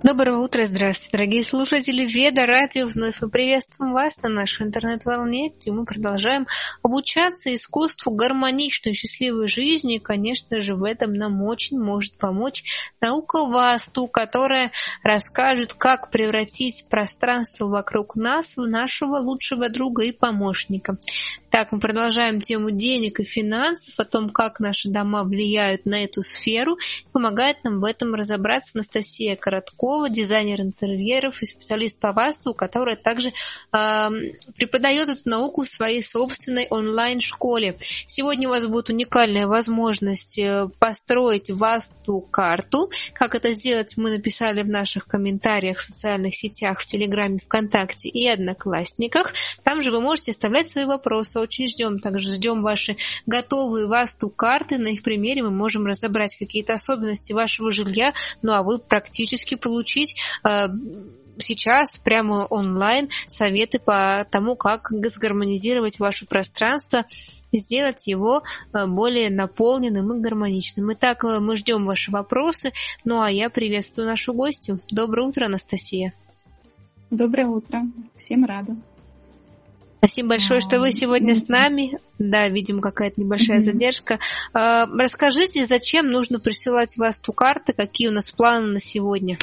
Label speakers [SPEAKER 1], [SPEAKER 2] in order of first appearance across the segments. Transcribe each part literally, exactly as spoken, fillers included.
[SPEAKER 1] Доброе утро, здравствуйте, дорогие слушатели Веда Радио. Вновь мы приветствуем вас на нашей интернет-волне, где мы продолжаем обучаться искусству гармоничной, счастливой жизни. И, конечно же, в этом нам очень может помочь наука Васту, которая расскажет, как превратить пространство вокруг нас в нашего лучшего друга и помощника. Так, мы продолжаем тему денег и финансов, о том, как наши дома влияют на эту сферу. Помогает нам в этом разобраться Анастасия Короткова, дизайнер интерьеров и специалист по Васту, которая также э, преподает эту науку в своей собственной онлайн-школе. Сегодня у вас будет уникальная возможность построить Васту-карту. Как это сделать, мы написали в наших комментариях в социальных сетях, в Телеграме, ВКонтакте и Одноклассниках. Там же вы можете оставлять свои вопросы. Очень ждем. Также ждем ваши готовые Васту-карты. На их примере мы можем разобрать какие-то особенности вашего жилья, ну а вы практически получить э, сейчас прямо онлайн советы по тому, как сгармонизировать ваше пространство, сделать его более наполненным и гармоничным. Итак, мы ждем ваши вопросы. Ну а я приветствую нашу гостью. Доброе утро, Анастасия.
[SPEAKER 2] Доброе утро. Всем рада.
[SPEAKER 1] Спасибо большое, что вы сегодня с нами. Да, видимо, какая-то небольшая задержка. Расскажите, зачем нужно присылать Васту-карты, какие у нас планы на сегодня?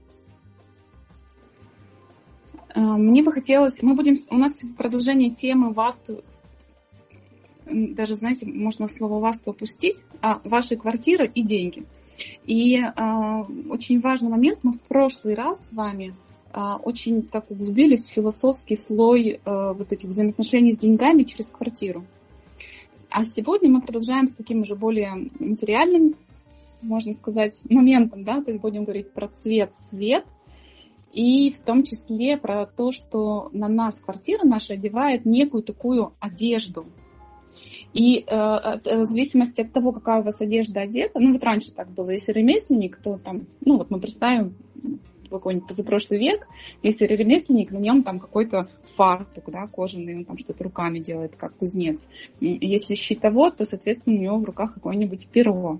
[SPEAKER 2] Мне бы хотелось, мы будем, у нас продолжение темы Васту, даже, знаете, можно слово Васту опустить, а ваши квартиры и деньги. И а, очень важный момент, мы в прошлый раз с вами а, очень так углубились в философский слой а, вот этих взаимоотношений с деньгами через квартиру. А сегодня мы продолжаем с таким уже более материальным, можно сказать, моментом, да, то есть будем говорить про цвет, свет, и в том числе про то, что на нас квартира наша одевает некую такую одежду. И э, от, в зависимости от того, какая у вас одежда одета, ну вот раньше так было, если ремесленник, то там, ну вот мы представим какой-нибудь позапрошлый век, если ремесленник, на нем там какой-то фартук, да, кожаный, он там что-то руками делает, как кузнец. Если щитовод, то, соответственно, у него в руках какое-нибудь перо.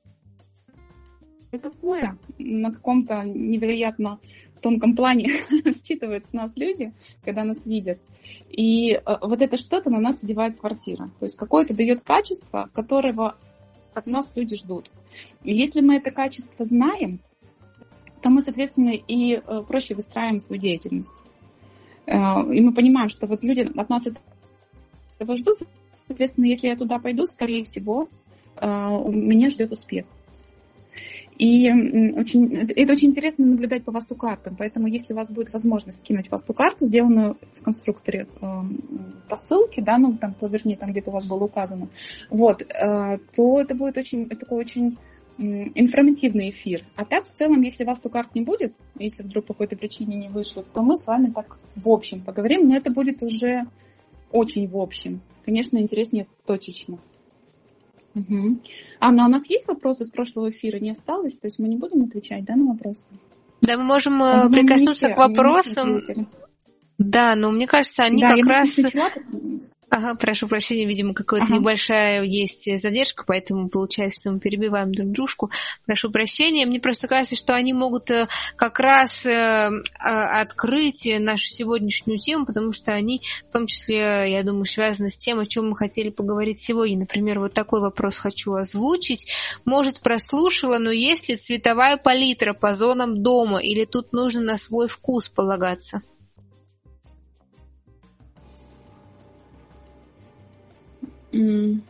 [SPEAKER 2] Это такое на каком-то невероятно тонком плане считывают с нас люди, когда нас видят. И э, вот это что-то на нас одевает квартира. То есть какое-то дает качество, которого от нас люди ждут. И если мы это качество знаем, то мы, соответственно, и э, проще выстраиваем свою деятельность. Э, и мы понимаем, что вот люди от нас этого ждут. Соответственно, если я туда пойду, скорее всего, э, меня ждет успех. И очень, это очень интересно наблюдать по Васту-картам. Поэтому, если у вас будет возможность скинуть Васту-карту, сделанную в конструкторе э, по ссылке, да, ну там, вернее, там где-то у вас было указано, вот, э, то это будет очень, такой очень э, информативный эфир. А так, в целом, если Васту-карт не будет, если вдруг по какой-то причине не вышло, то мы с вами так в общем поговорим, но это будет уже очень в общем. Конечно, интереснее точечно. Угу. А, ну, а у нас есть вопросы с прошлого эфира? Не осталось? То есть мы не будем отвечать, да, на вопросы?
[SPEAKER 1] Да, мы можем а, прикоснуться все, к вопросам. Да, но мне кажется, они да, как раз... Начала... Ага, прошу прощения, видимо, какая-то ага. небольшая есть задержка, поэтому получается, что мы перебиваем друг дружку. Прошу прощения. Мне просто кажется, что они могут как раз открыть нашу сегодняшнюю тему, потому что они, в том числе, я думаю, связаны с тем, о чем мы хотели поговорить сегодня. Например, вот такой вопрос хочу озвучить. Может, прослушала, но есть ли цветовая палитра по зонам дома, или тут нужно на свой вкус полагаться?
[SPEAKER 2] Я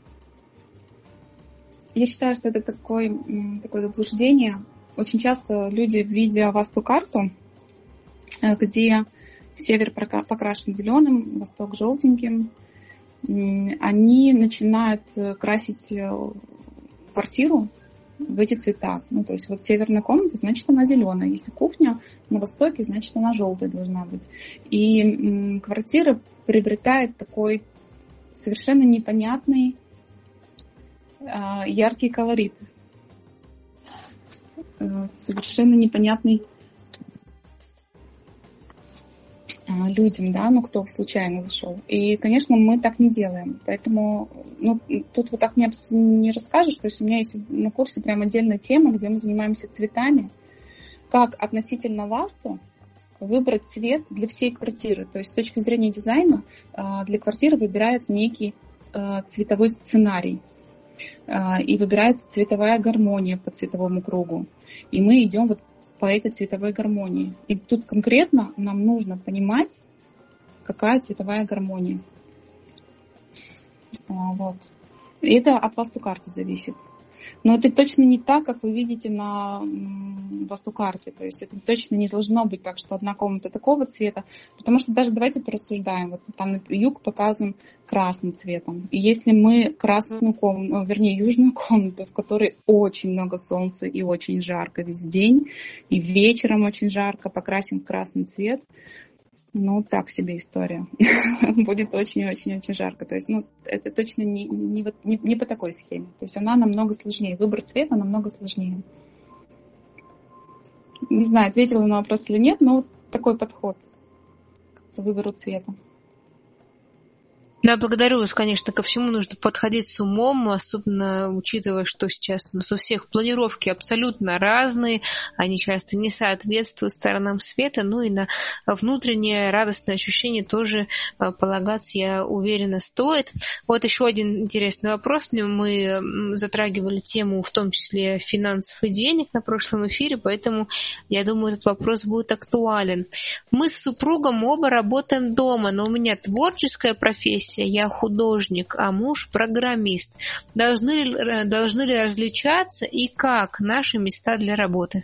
[SPEAKER 2] считаю, что это такое, такое заблуждение. Очень часто люди, видя Васту-карту, где север покрашен зеленым, восток желтеньким, они начинают красить квартиру в эти цвета. Ну, то есть вот северная комната, значит, она зеленая. Если кухня на востоке, значит, она желтая должна быть. И квартира приобретает такой совершенно непонятный яркий колорит. Совершенно непонятный людям, да, ну кто случайно зашел. И, конечно, мы так не делаем. Поэтому, ну, тут вот так не, не расскажешь. То есть у меня есть на курсе прям отдельная тема, где мы занимаемся цветами. как относительно васту выбрать цвет для всей квартиры. То есть с точки зрения дизайна для квартиры выбирается некий цветовой сценарий. И выбирается цветовая гармония по цветовому кругу. И мы идем вот по этой цветовой гармонии. И тут конкретно нам нужно понимать, какая цветовая гармония. Вот. И это от васту-карты зависит. Но это точно не так, как вы видите на васту-карте. То есть это точно не должно быть так, что одна комната такого цвета. Потому что даже давайте порассуждаем. Вот там юг показан красным цветом. И если мы красную комнату, вернее южную комнату, в которой очень много солнца и очень жарко весь день, и вечером очень жарко, покрасим в красный цвет, ну, так себе история. Будет очень-очень-очень жарко. То есть, ну, это точно не, не, не, не по такой схеме. То есть она намного сложнее. Выбор цвета намного сложнее. Не знаю, ответила на вопрос или нет, но вот такой подход к выбору цвета.
[SPEAKER 1] Да, благодарю вас, конечно, ко всему нужно подходить с умом, особенно учитывая, что сейчас у нас у всех планировки абсолютно разные, они часто не соответствуют сторонам света, ну и на внутреннее радостное ощущение тоже полагаться, я уверена, стоит. Вот еще один интересный вопрос. Мы затрагивали тему, в том числе финансов и денег на прошлом эфире, поэтому я думаю, этот вопрос будет актуален. Мы с супругом оба работаем дома, но у меня творческая профессия, я художник, а муж программист. Должны ли, должны ли различаться и как наши места для работы?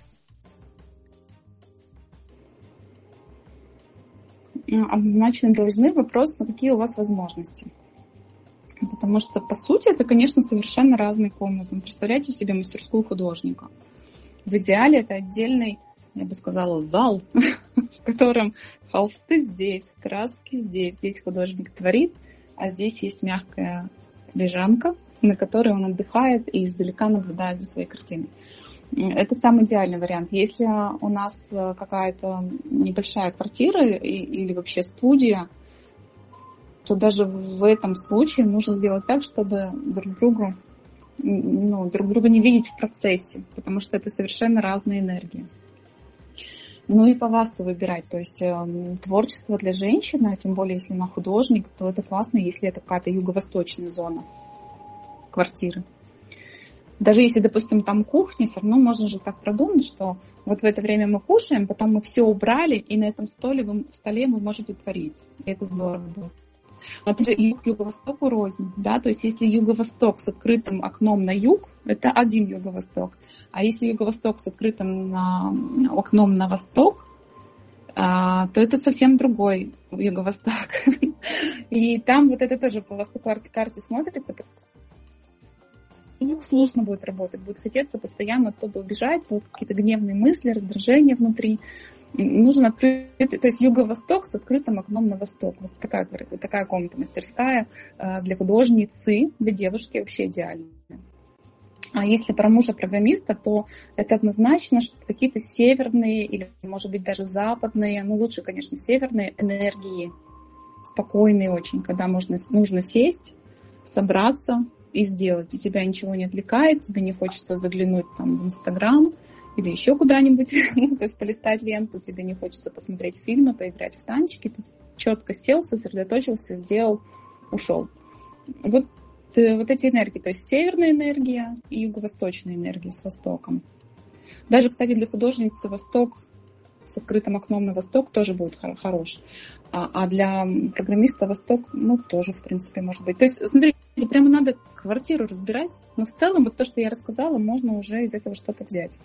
[SPEAKER 2] Однозначно должны. Вопрос, на какие у вас возможности. Потому что, по сути, это, конечно, совершенно разные комнаты. Представляете себе мастерскую художника. В идеале это отдельный, я бы сказала, зал, в котором холсты здесь, краски здесь. Здесь художник творит, а здесь есть мягкая лежанка, на которой он отдыхает и издалека наблюдает за своей картиной. Это самый идеальный вариант. Если у нас какая-то небольшая квартира или вообще студия, то даже в этом случае нужно сделать так, чтобы друг другу, ну, друг друга не видеть в процессе, потому что это совершенно разные энергии. Ну и по васту выбирать. То есть э, творчество для женщины, тем более если она художник, то это классно, если это какая-то юго-восточная зона квартиры. Даже если, допустим, там кухня, все равно можно же так продумать, что вот в это время мы кушаем, потом мы все убрали, и на этом столе вы, в столе вы можете творить. И это здорово будет. Например, юг юго-востоку рознь, да, то есть если юго-восток с открытым окном на юг, это один юго-восток, а если юго-восток с открытым на, окном на восток, а, то это совсем другой юго-восток. И там вот это тоже по востоку карте смотрится, и сложно будет работать, будет хотеться постоянно оттуда убежать, будут какие-то гневные мысли, раздражения внутри. Нужен открытый, то есть юго-восток с открытым окном на восток. Вот такая, такая комната мастерская для художницы, для девушки вообще идеальная. А если про мужа-программиста, то это однозначно какие-то северные или, может быть, даже западные, ну лучше, конечно, северные энергии, спокойные очень, когда можно, нужно сесть, собраться и сделать. И тебя ничего не отвлекает, тебе не хочется заглянуть там в Инстаграм, или еще куда-нибудь, то есть полистать ленту, тебе не хочется посмотреть фильмы, поиграть в танчики, ты четко сел, сосредоточился, сделал, ушел. Вот, вот эти энергии, то есть северная энергия и юго-восточная энергия с востоком. Даже, кстати, для художницы восток с открытым окном на восток тоже будет хорош. А, а для программиста восток, ну, тоже, в принципе, может быть. То есть, смотрите, прямо надо квартиру разбирать, но в целом вот то, что я рассказала, можно уже из этого что-то взять.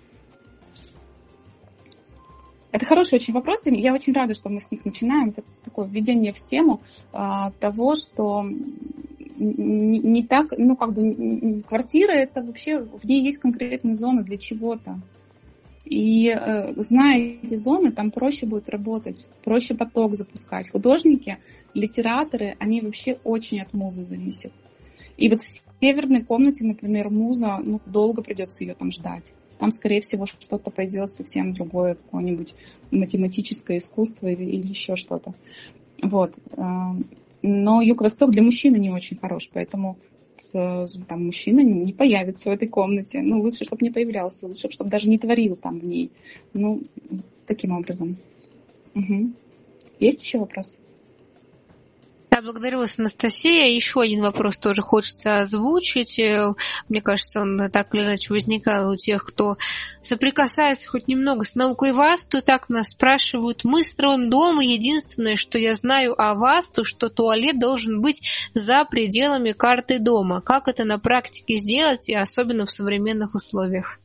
[SPEAKER 2] Это хороший очень вопрос, и я очень рада, что мы с них начинаем. Это такое введение в тему а, того, что не, не так, ну как бы квартира, это вообще, в ней есть конкретные зоны для чего-то. И э, зная эти зоны, там проще будет работать, проще поток запускать. Художники, литераторы, они вообще очень от музы зависят. И вот в северной комнате, например, муза, ну, долго придется ее там ждать. Там, скорее всего, что-то пойдет совсем другое, какое-нибудь математическое искусство или, или еще что-то. Вот. Но юго-восток для мужчины не очень хорош, поэтому там мужчина не появится в этой комнате. Ну, лучше, чтобы не появлялся, лучше, чтобы даже не творил там в ней. Ну, таким образом. Угу. Есть еще вопрос?
[SPEAKER 1] Да, благодарю вас, Анастасия. Еще один вопрос тоже хочется озвучить. Мне кажется, он так или иначе возникал у тех, кто соприкасается хоть немного с наукой Васту. Так нас спрашивают. Мы строим дом, и единственное, что я знаю о Васту, что туалет должен быть за пределами карты дома. Как это на практике сделать, и особенно в современных условиях?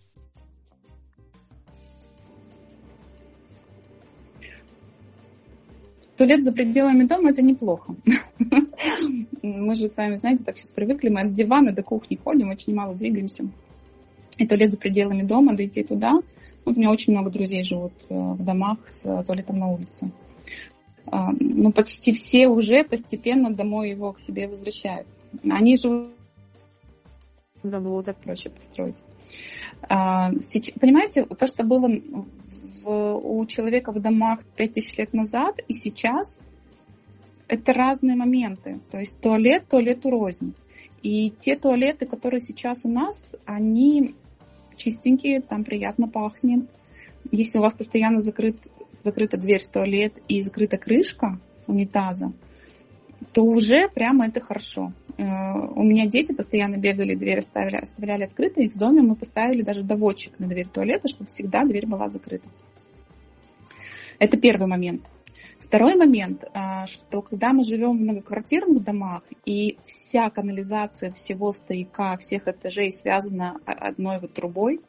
[SPEAKER 2] Туалет за пределами дома — это неплохо. Мы же с вами, знаете, так сейчас привыкли, мы от дивана до кухни ходим, очень мало двигаемся. И туалет за пределами дома, дойти туда. Вот у меня очень много друзей живут в домах с туалетом на улице. Но почти все уже постепенно домой его к себе возвращают. Они живут, было так проще построить. Понимаете, то, что было в, у человека в домах пять тысяч лет назад и сейчас, это разные моменты. То есть туалет, туалету рознь. И те туалеты, которые сейчас у нас, они чистенькие, там приятно пахнет. Если у вас постоянно закрыт, закрыта дверь в туалет и закрыта крышка унитаза, то уже прямо это хорошо. У меня дети постоянно бегали, дверь оставляли, оставляли открытой, и в доме мы поставили даже доводчик на дверь туалета, чтобы всегда дверь была закрыта. Это первый момент. Второй момент, что когда мы живем в многоквартирных домах, и вся канализация всего стояка, всех этажей связана одной вот трубой,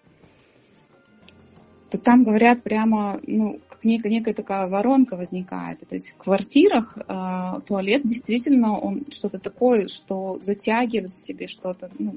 [SPEAKER 2] то там, говорят, прямо, ну, как некая, некая такая воронка возникает. То есть в квартирах э, туалет действительно, он что-то такое, что затягивает в себе что-то, ну,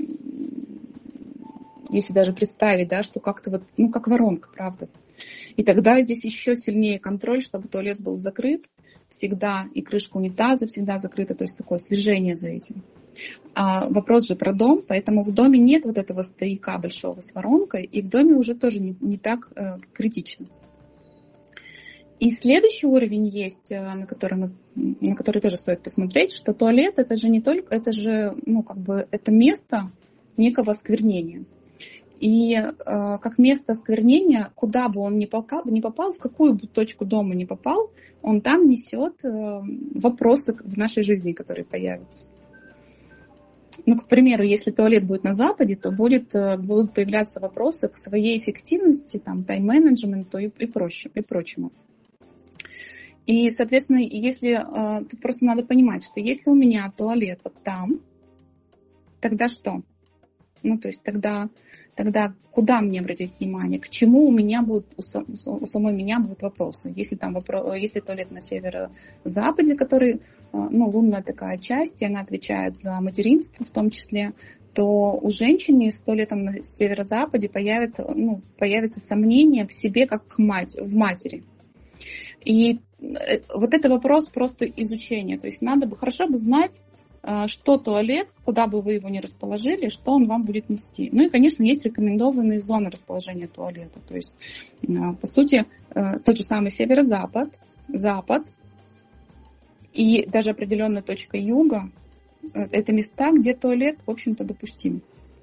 [SPEAKER 2] если даже представить, да, что как-то вот, ну, как воронка, правда. И тогда здесь еще сильнее контроль, чтобы туалет был закрыт всегда, и крышка унитаза всегда закрыта, то есть такое слежение за этим. А вопрос же про дом, поэтому в доме нет вот этого стояка большого с воронкой, и в доме уже тоже не, не так э, критично. И следующий уровень есть, на который, мы, на который тоже стоит посмотреть, что туалет — это же не только, это же, ну, как бы, это место некого осквернения. И э, как место осквернения, куда бы он ни попал, не попал, в какую бы точку дома ни попал, он там несет э, вопросы в нашей жизни, которые появятся. Ну, к примеру, если туалет будет на Западе, то будет, будут появляться вопросы к своей эффективности, там, тайм-менеджменту и, и, проще, и прочему. И, соответственно, если тут просто надо понимать, что если у меня туалет вот там, тогда что? Ну, то есть тогда, тогда куда мне обратить внимание? К чему у меня будут, у самой меня будут вопросы? Если там вопрос, если туалет на северо-западе, который, ну, лунная такая часть, и она отвечает за материнство в том числе, то у женщины с туалетом на северо-западе появится, ну, появится сомнение в себе как мать, в матери. И вот это вопрос просто изучения. То есть надо бы, хорошо бы знать, что туалет, куда бы вы его ни расположили, что он вам будет нести. Ну и, конечно, есть рекомендованные зоны расположения туалета. То есть, по сути, тот же самый северо-запад, запад и даже определенная точка юга – это места, где туалет, в общем-то, допустим.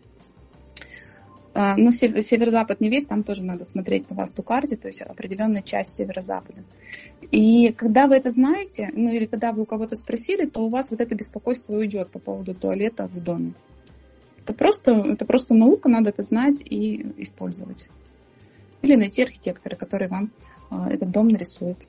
[SPEAKER 2] Но северо-запад не весь, там тоже надо смотреть по васту-карте, то есть определенная часть северо-запада. И когда вы это знаете, ну или когда вы у кого-то спросили, то у вас вот это беспокойство уйдет по поводу туалета в доме. Это просто, это просто наука, надо это знать и использовать. Или найти архитектора, который вам этот дом нарисует.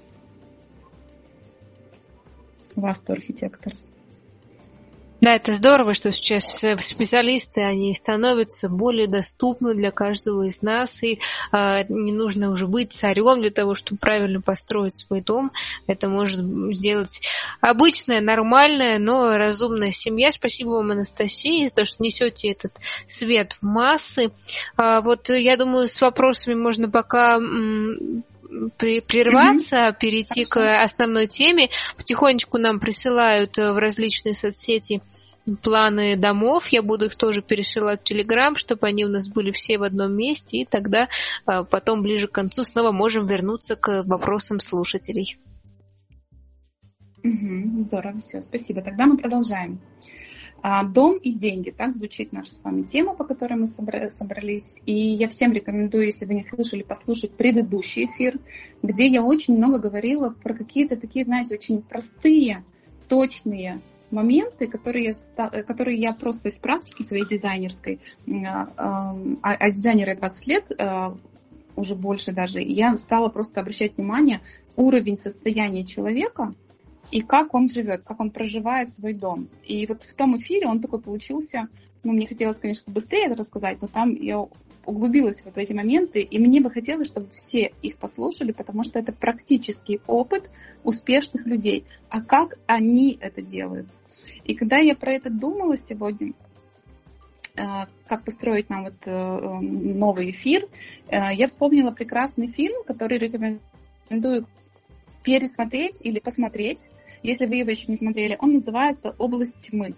[SPEAKER 2] Васту-архитектор.
[SPEAKER 1] Да, это здорово, что сейчас специалисты, они становятся более доступны для каждого из нас, и э, не нужно уже быть царем для того, чтобы правильно построить свой дом. Это может сделать обычная, нормальная, но разумная семья. Спасибо вам, Анастасия, за то, что несете этот свет в массы. А, вот я думаю, с вопросами можно пока... М- прерваться, mm-hmm. перейти Хорошо. К основной теме. Потихонечку нам присылают в различные соцсети планы домов. Я буду их тоже пересылать в Телеграм, чтобы они у нас были все в одном месте, и тогда потом ближе к концу снова можем вернуться к вопросам слушателей.
[SPEAKER 2] Mm-hmm. Здорово, все, спасибо. Тогда мы продолжаем. Дом и деньги. Так звучит наша с вами тема, по которой мы собрались. И я всем рекомендую, если вы не слышали, послушать предыдущий эфир, где я очень много говорила про какие-то такие, знаете, очень простые, точные моменты, которые, которые я просто из практики своей дизайнерской, а, а дизайнеры двадцать лет, уже больше даже, я стала просто обращать внимание уровень состояния человека, и как он живет, как он проживает свой дом. И вот в том эфире он такой получился, ну, мне хотелось, конечно, быстрее это рассказать, но там я углубилась вот в эти моменты, и мне бы хотелось, чтобы все их послушали, потому что это практический опыт успешных людей. А как они это делают? И когда я про это думала сегодня, как построить нам вот новый эфир, я вспомнила прекрасный фильм, который рекомендую пересмотреть или посмотреть, если вы его еще не смотрели. Он называется «Область тьмы».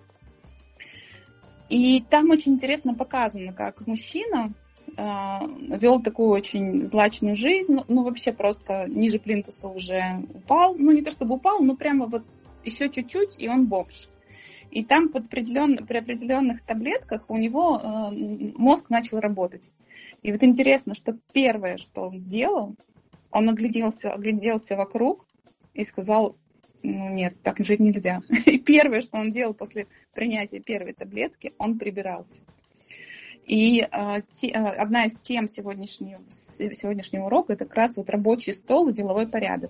[SPEAKER 2] И там очень интересно показано, как мужчина э, вел такую очень злачную жизнь, ну, ну вообще просто ниже плинтуса уже упал, ну не то чтобы упал, но прямо вот еще чуть-чуть, и он бомж. И там под определен, при определенных таблетках у него э, мозг начал работать. И вот интересно, что первое, что он сделал, он огляделся, огляделся вокруг и сказал: ну нет, так жить нельзя. И первое, что он делал после принятия первой таблетки, он прибирался. И э, те, э, одна из тем сегодняшнего, сегодняшнего урока — это как раз вот рабочий стол и деловой порядок.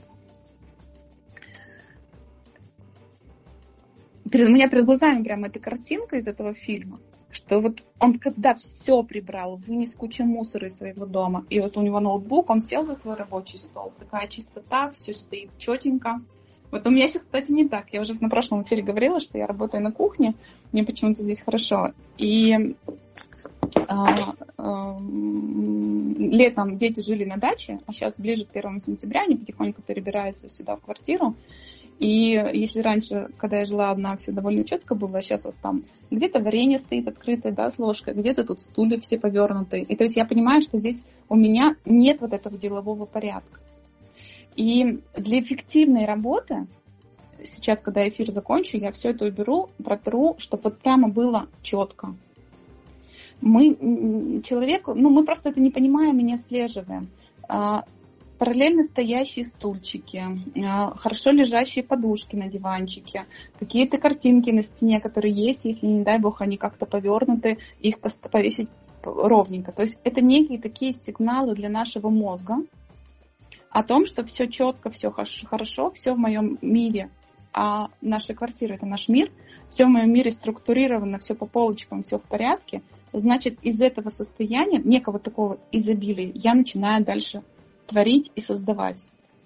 [SPEAKER 2] Перед, у меня перед глазами прямо эта картинка из этого фильма, что вот он когда все прибрал, вынес кучу мусора из своего дома, и вот у него ноутбук, он сел за свой рабочий стол, такая чистота, все стоит четенько. Вот у меня сейчас, кстати, не так. Я уже на прошлом эфире говорила, что я работаю на кухне, мне почему-то здесь хорошо. И а, а, летом дети жили на даче, а сейчас ближе к первому сентября они потихоньку перебираются сюда в квартиру. И если раньше, когда я жила одна, все довольно четко было, а сейчас вот там где-то варенье стоит открытое, да, с ложкой, где-то тут стулья все повернутые. И то есть я понимаю, что здесь у меня нет вот этого делового порядка. И для эффективной работы, сейчас, когда эфир закончу, я все это уберу, протру, чтобы вот прямо было четко. Мы, человек, ну, мы просто это не понимаем и не отслеживаем. Параллельно стоящие стульчики, хорошо лежащие подушки на диванчике, какие-то картинки на стене, которые есть, если, не дай бог, они как-то повернуты, их повесить ровненько. То есть это некие такие сигналы для нашего мозга о том, что все четко, все хорошо, все в моем мире, а наша квартира — это наш мир, все в моем мире структурировано, все по полочкам, все в порядке, значит, из этого состояния, некого такого изобилия, я начинаю дальше творить и создавать.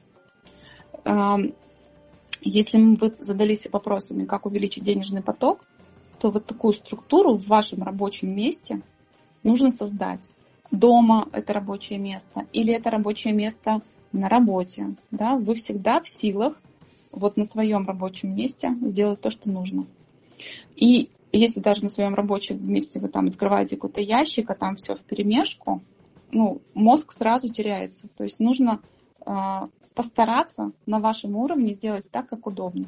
[SPEAKER 2] Если вы задались вопросами, как увеличить денежный поток, то вот такую структуру в вашем рабочем месте нужно создать. Дома это рабочее место или это рабочее место на работе, да, вы всегда в силах вот на своем рабочем месте сделать то, что нужно. И если даже на своем рабочем месте вы там открываете какой-то ящик, а там все вперемешку, ну, мозг сразу теряется. То есть нужно э, постараться на вашем уровне сделать так, как удобно.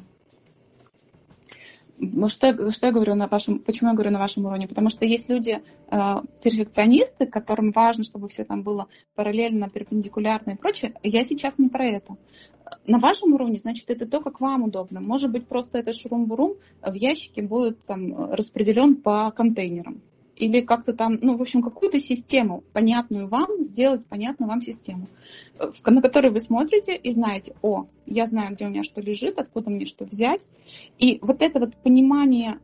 [SPEAKER 2] Что я, что я говорю на вашем, почему я говорю на вашем уровне? Потому что есть люди, э, перфекционисты, которым важно, чтобы все там было параллельно, перпендикулярно и прочее. Я сейчас не про это. На вашем уровне, значит, это то, как вам удобно. Может быть, просто этот шурум-бурум в ящике будет там распределен по контейнерам. Или как-то там, ну, в общем, какую-то систему, понятную вам, сделать понятную вам систему, на которой вы смотрите и знаете: о, я знаю, где у меня что лежит, откуда мне что взять. И вот это вот понимание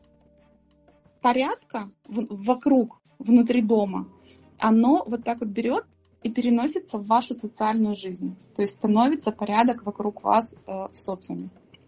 [SPEAKER 2] порядка вокруг, внутри дома, оно вот так вот берет и переносится в вашу социальную жизнь. То есть становится порядок вокруг вас э, в социуме.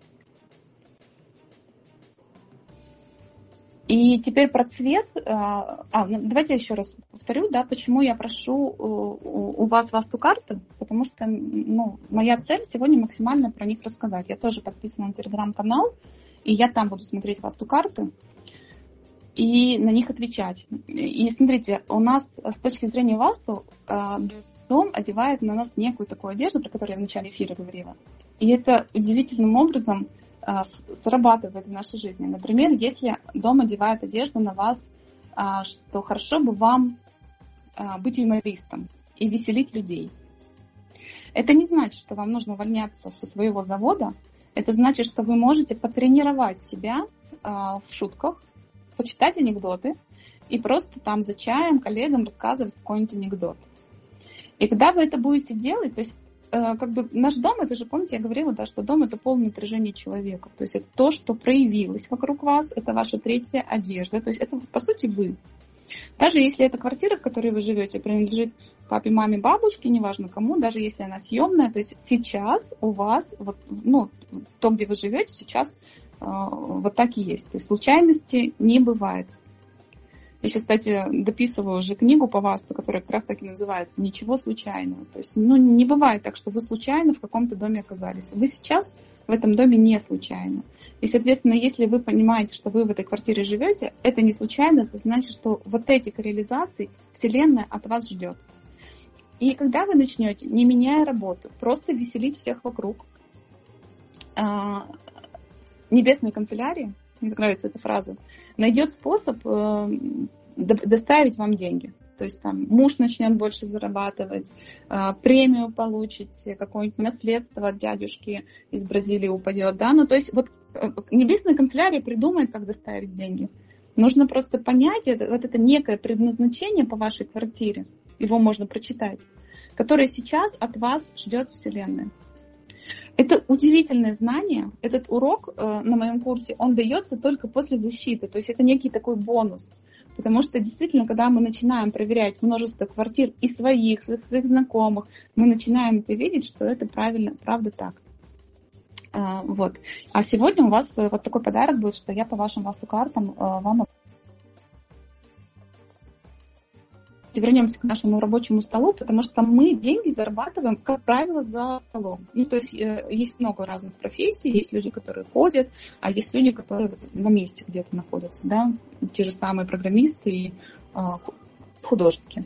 [SPEAKER 2] И теперь про цвет. А, ну, давайте я еще раз повторю, да, почему я прошу у, у вас васту-карты, потому что, ну, моя цель сегодня максимально про них рассказать. Я тоже подписана на телеграм-канал, и я там буду смотреть васту-карты и на них отвечать. И смотрите, у нас с точки зрения васту дом одевает на нас некую такую одежду, про которую я в начале эфира говорила. И это удивительным образом срабатывает в нашей жизни. Например, если дом одевает одежду на вас, что хорошо бы вам быть юмористом и веселить людей. Это не значит, что вам нужно увольняться со своего завода. Это значит, что вы можете потренировать себя в шутках, почитать анекдоты и просто там за чаем коллегам рассказывать какой-нибудь анекдот. И когда вы это будете делать, то есть как бы наш дом, это же, помните, я говорила, да, что дом — это полное отражение человека. То есть это то, что проявилось вокруг вас, это ваша третья одежда. То есть это, по сути, вы. Даже если эта квартира, в которой вы живете, принадлежит папе, маме, бабушке, неважно кому, даже если она съемная, то есть сейчас у вас, вот, ну, то, где вы живете, сейчас э, вот так и есть. То есть случайности не бывает. Я сейчас, кстати, дописываю уже книгу по ВАСТу, которая как раз так и называется «Ничего случайного». То есть, ну, не бывает так, что вы случайно в каком-то доме оказались. Вы сейчас в этом доме не случайно. И, соответственно, если вы понимаете, что вы в этой квартире живете, это не случайно, это значит, что вот эти корреляции Вселенная от вас ждет. И когда вы начнете, не меняя работу, просто веселить всех вокруг, небесная канцелярия, мне нравится эта фраза, найдет способ доставить вам деньги. То есть там муж начнет больше зарабатывать, премию получите, какое-нибудь наследство от дядюшки из Бразилии упадет. Да? Ну, то есть вот небесная канцелярия придумает, как доставить деньги. Нужно просто понять, это, вот это некое предназначение по вашей квартире, его можно прочитать, которое сейчас от вас ждет Вселенная. Это удивительное знание. Этот урок э, на моем курсе, он дается только после защиты. То есть это некий такой бонус. Потому что действительно, когда мы начинаем проверять множество квартир и своих, своих, своих знакомых, мы начинаем это видеть, что это правильно, правда так. Э, вот. А сегодня у вас вот такой подарок будет, что я по вашим васту-картам э, вам... Вернемся к нашему рабочему столу, потому что мы деньги зарабатываем, как правило, за столом. Ну, то есть есть много разных профессий, есть люди, которые ходят, а есть люди, которые вот на месте где-то находятся, да, те же самые программисты и э, художники.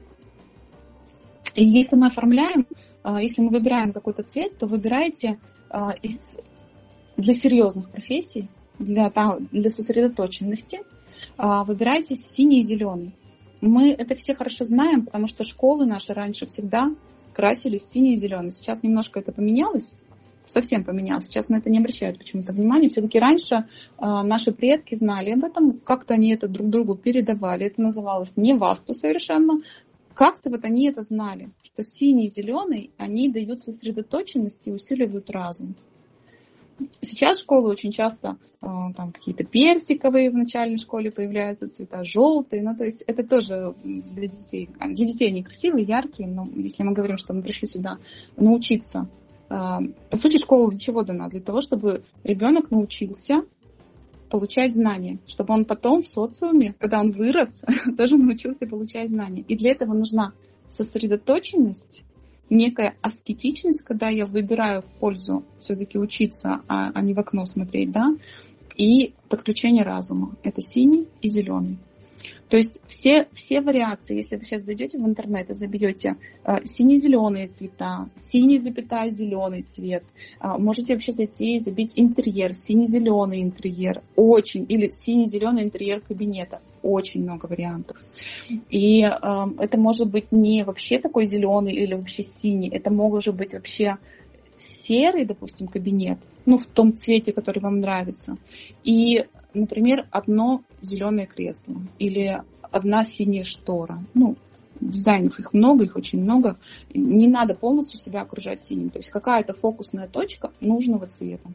[SPEAKER 2] И если мы оформляем, э, если мы выбираем какой-то цвет, то выбирайте э, из, для серьезных профессий, для, для сосредоточенности, э, выбирайте синий и зеленый. Мы это все хорошо знаем, потому что школы наши раньше всегда красились синий и зеленый. Сейчас немножко это поменялось, совсем поменялось. Сейчас на это не обращают почему-то внимания. Все-таки раньше э, наши предки знали об этом, как-то они это друг другу передавали. Это называлось не васту совершенно. Как-то вот они это знали, что синий и зеленый, они дают сосредоточенность и усиливают разум. Сейчас школы очень часто э, там какие-то персиковые в начальной школе появляются, цвета желтые. Ну, то есть это тоже для детей. Для детей они красивые, яркие, но если мы говорим, что мы пришли сюда научиться. Э, по сути, школа для чего дана? Для того, чтобы ребенок научился получать знания, чтобы он потом в социуме, когда он вырос, тоже научился получать знания. И для этого нужна сосредоточенность, некая аскетичность, когда я выбираю в пользу все-таки учиться, а, а не в окно смотреть, да, и подключение разума. Это синий и зеленый. То есть все, все вариации, если вы сейчас зайдете в интернет и забьете э, сине-зеленые цвета, синий, запятая, зеленый цвет, э, можете вообще зайти и забить интерьер, сине-зеленый интерьер, очень, или сине-зеленый интерьер кабинета. Очень много вариантов. И э, это может быть не вообще такой зеленый или вообще синий, это может быть вообще серый, допустим, кабинет, ну, в том цвете, который вам нравится. И, например, одно зеленое кресло или одна синяя штора. Ну, дизайнов их много, их очень много. Не надо полностью себя окружать синим. То есть какая-то фокусная точка нужного цвета.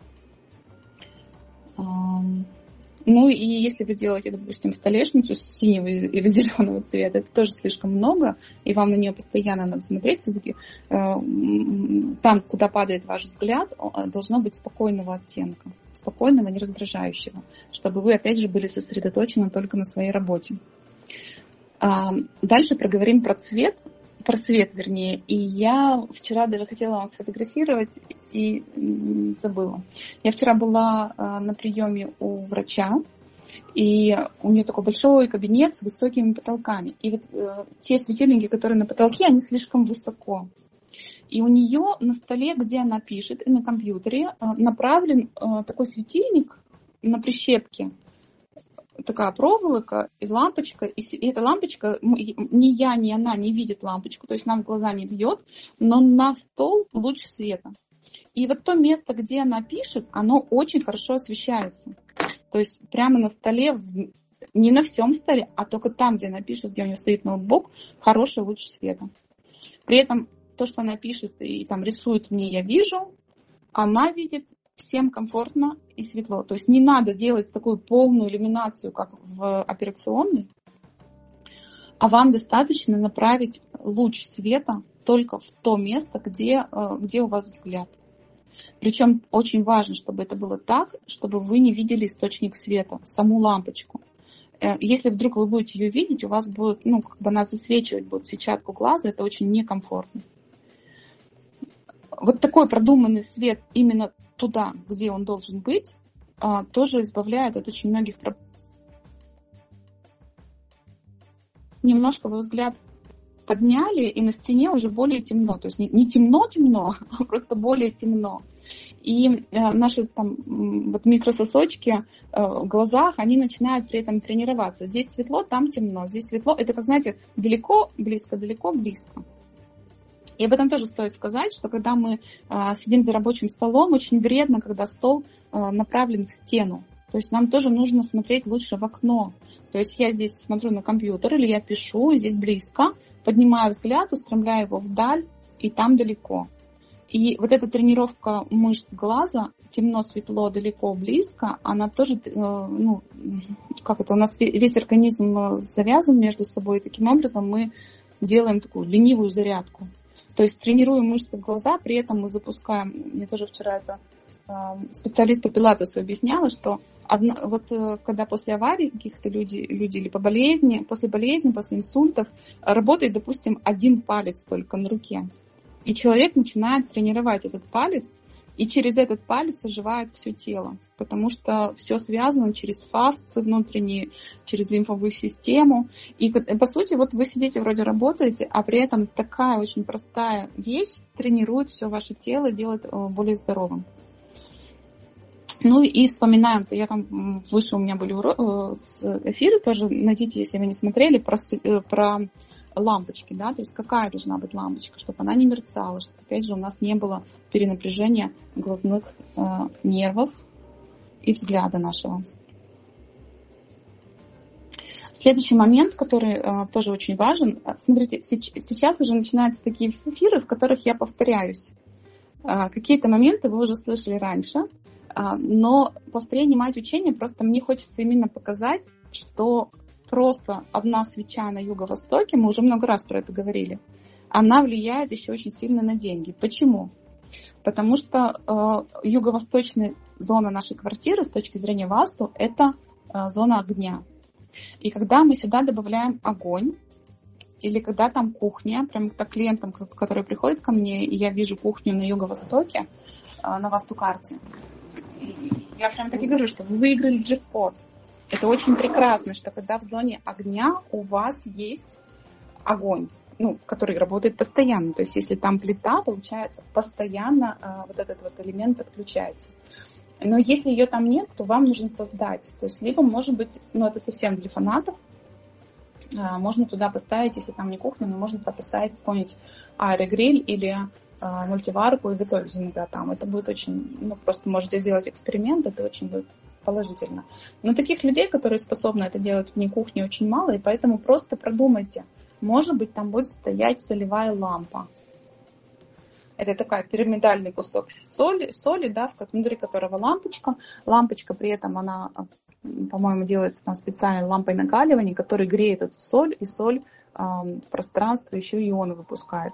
[SPEAKER 2] Ну и если вы сделаете, допустим, столешницу синего или зеленого цвета, это тоже слишком много, и вам на нее постоянно надо смотреть. Все-таки э, там, куда падает ваш взгляд, должно быть спокойного оттенка, спокойного, не раздражающего, чтобы вы, опять же, были сосредоточены только на своей работе. А дальше проговорим про цвет, про свет, вернее. И я вчера даже хотела вам сфотографировать и забыла. Я вчера была на приеме у врача, и у нее такой большой кабинет с высокими потолками. И вот э, те светильники, которые на потолке, они слишком высоко. И у нее на столе, где она пишет, и на компьютере направлен такой светильник на прищепке. Такая проволока и лампочка. И эта лампочка, ни я, ни она не видит лампочку, то есть нам в глаза не бьет, но на стол луч света. И вот то место, где она пишет, оно очень хорошо освещается. То есть прямо на столе, не на всем столе, а только там, где она пишет, где у нее стоит ноутбук, хороший луч света. При этом то, что она пишет и там рисует мне, я вижу, она видит, всем комфортно и светло. То есть не надо делать такую полную иллюминацию, как в операционной, а вам достаточно направить луч света только в то место, где, где у вас взгляд. Причем очень важно, чтобы это было так, чтобы вы не видели источник света, саму лампочку. Если вдруг вы будете ее видеть, у вас будет, ну, как бы она засвечивать будет сетчатку глаза, это очень некомфортно. Вот такой продуманный свет именно туда, где он должен быть, тоже избавляет от очень многих проблем. Немножко вы взгляд подняли, и на стене уже более темно. То есть не темно-темно, а просто более темно. И наши там вот микрососочки в глазах, они начинают при этом тренироваться. Здесь светло, там темно. Здесь светло. Это, как знаете, далеко, близко, далеко, близко. И об этом тоже стоит сказать, что когда мы а, сидим за рабочим столом, очень вредно, когда стол а, направлен в стену. То есть нам тоже нужно смотреть лучше в окно. То есть я здесь смотрю на компьютер или я пишу, и здесь близко, поднимаю взгляд, устремляю его вдаль, и там далеко. И вот эта тренировка мышц глаза, темно, светло, далеко, близко, она тоже, ну, как это, у нас весь организм завязан между собой, и таким образом мы делаем такую ленивую зарядку. То есть тренируем мышцы глаза, при этом мы запускаем, мне тоже вчера это э, специалист по пилатесу объясняла, что одна, вот э, когда после аварий каких-то люди, люди или по болезни, после болезни, после инсультов, работает, допустим, один палец только на руке. И человек начинает тренировать этот палец, и через этот палец оживает все тело, потому что все связано через фасции внутренние, через лимфовую систему. И, по сути, вот вы сидите, вроде работаете, а при этом такая очень простая вещь тренирует все ваше тело, делает более здоровым. Ну и вспоминаем, то я там, выше у меня были эфиры, тоже найдите, если вы не смотрели, про, про лампочки, да, то есть какая должна быть лампочка, чтобы она не мерцала, чтобы, опять же, у нас не было перенапряжения глазных э, нервов и взгляда нашего. Следующий момент, который э, тоже очень важен. Смотрите, сейчас уже начинаются такие эфиры, в которых я повторяюсь. Э, какие-то моменты вы уже слышали раньше, э, но повторение мать учения, просто мне хочется именно показать, что просто одна свеча на юго-востоке, мы уже много раз про это говорили, она влияет еще очень сильно на деньги. Почему? Потому что э, юго-восточная зона нашей квартиры с точки зрения васту это э, зона огня. И когда мы сюда добавляем огонь, или когда там кухня, прям так клиентам, которые приходят ко мне, и я вижу кухню на юго-востоке, э, на васту-карте, я прям так и говорю, что вы выиграли джекпот. Это очень прекрасно, что когда в зоне огня у вас есть огонь, ну, который работает постоянно. То есть если там плита, получается, постоянно э, вот этот вот элемент подключается. Но если ее там нет, то вам нужно создать. То есть либо, может быть, ну, это совсем для фанатов, э, можно туда поставить, если там не кухня, но можно туда поставить какой-нибудь аэрогриль или э, мультиварку и готовить иногда там. Это будет очень, ну, просто можете сделать эксперимент, это очень будет положительно. Но таких людей, которые способны это делать вне кухни, очень мало, и поэтому просто продумайте. Может быть, там будет стоять солевая лампа. Это такой пирамидальный кусок соли, соли, да, внутри которого лампочка. Лампочка при этом, она, по-моему, делается там специальной лампой накаливания, которая греет эту соль, и соль э, в пространство еще ионы выпускает.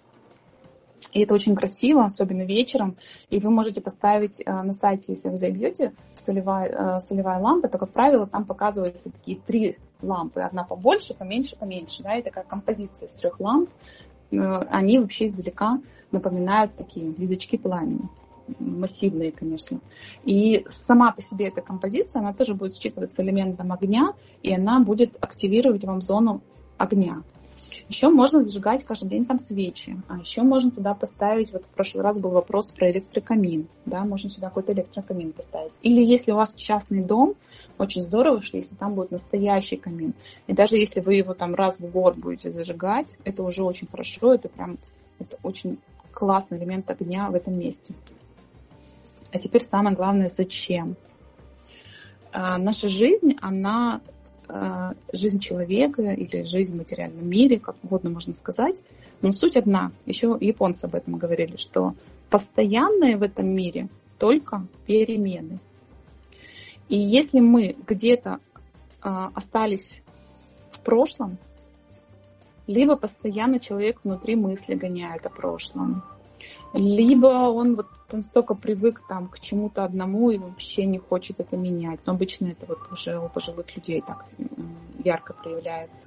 [SPEAKER 2] И это очень красиво, особенно вечером. И вы можете поставить э, на сайте, если вы забьете солевая, э, солевая лампа, то, как правило, там показываются такие три лампы. Одна побольше, поменьше, поменьше. Да, и такая композиция из трех ламп. Э, они вообще издалека напоминают такие язычки пламени. Массивные, конечно. И сама по себе эта композиция, она тоже будет считываться элементом огня, и она будет активировать вам зону огня. Еще можно зажигать каждый день там свечи. А еще можно туда поставить, вот в прошлый раз был вопрос про электрокамин. Да, можно сюда какой-то электрокамин поставить. Или если у вас частный дом, очень здорово, что если там будет настоящий камин. И даже если вы его там раз в год будете зажигать, это уже очень хорошо. Это прям это очень классный элемент огня в этом месте. А теперь самое главное, зачем? А, наша жизнь, она... жизнь человека или жизнь в материальном мире, как угодно можно сказать. Но суть одна. Еще японцы об этом говорили, что постоянное в этом мире только перемены. И если мы где-то а, остались в прошлом, либо постоянно человек внутри мысли гоняет о прошлом, либо он вот настолько привык там к чему-то одному и вообще не хочет это менять. Но обычно это вот уже у пожилых людей так ярко проявляется.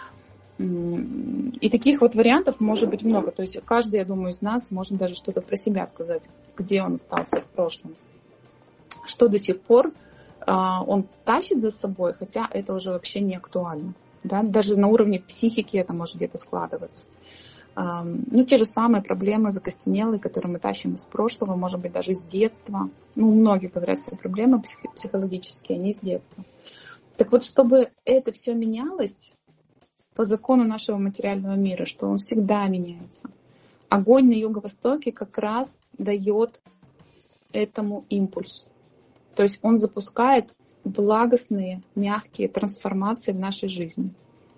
[SPEAKER 2] И таких вот вариантов может быть много. То есть каждый, я думаю, из нас может даже что-то про себя сказать, где он остался в прошлом. Что до сих пор он тащит за собой, хотя это уже вообще не актуально. Да? Даже на уровне психики это может где-то складываться. Ну, те же самые проблемы закостенелые, которые мы тащим из прошлого, может быть, даже с детства. Ну, многие говорят, что проблемы психологические, они с детства. Так вот, чтобы это все менялось по закону нашего материального мира, что он всегда меняется, огонь на Юго-Востоке как раз дает этому импульс. То есть он запускает благостные, мягкие трансформации в нашей жизни.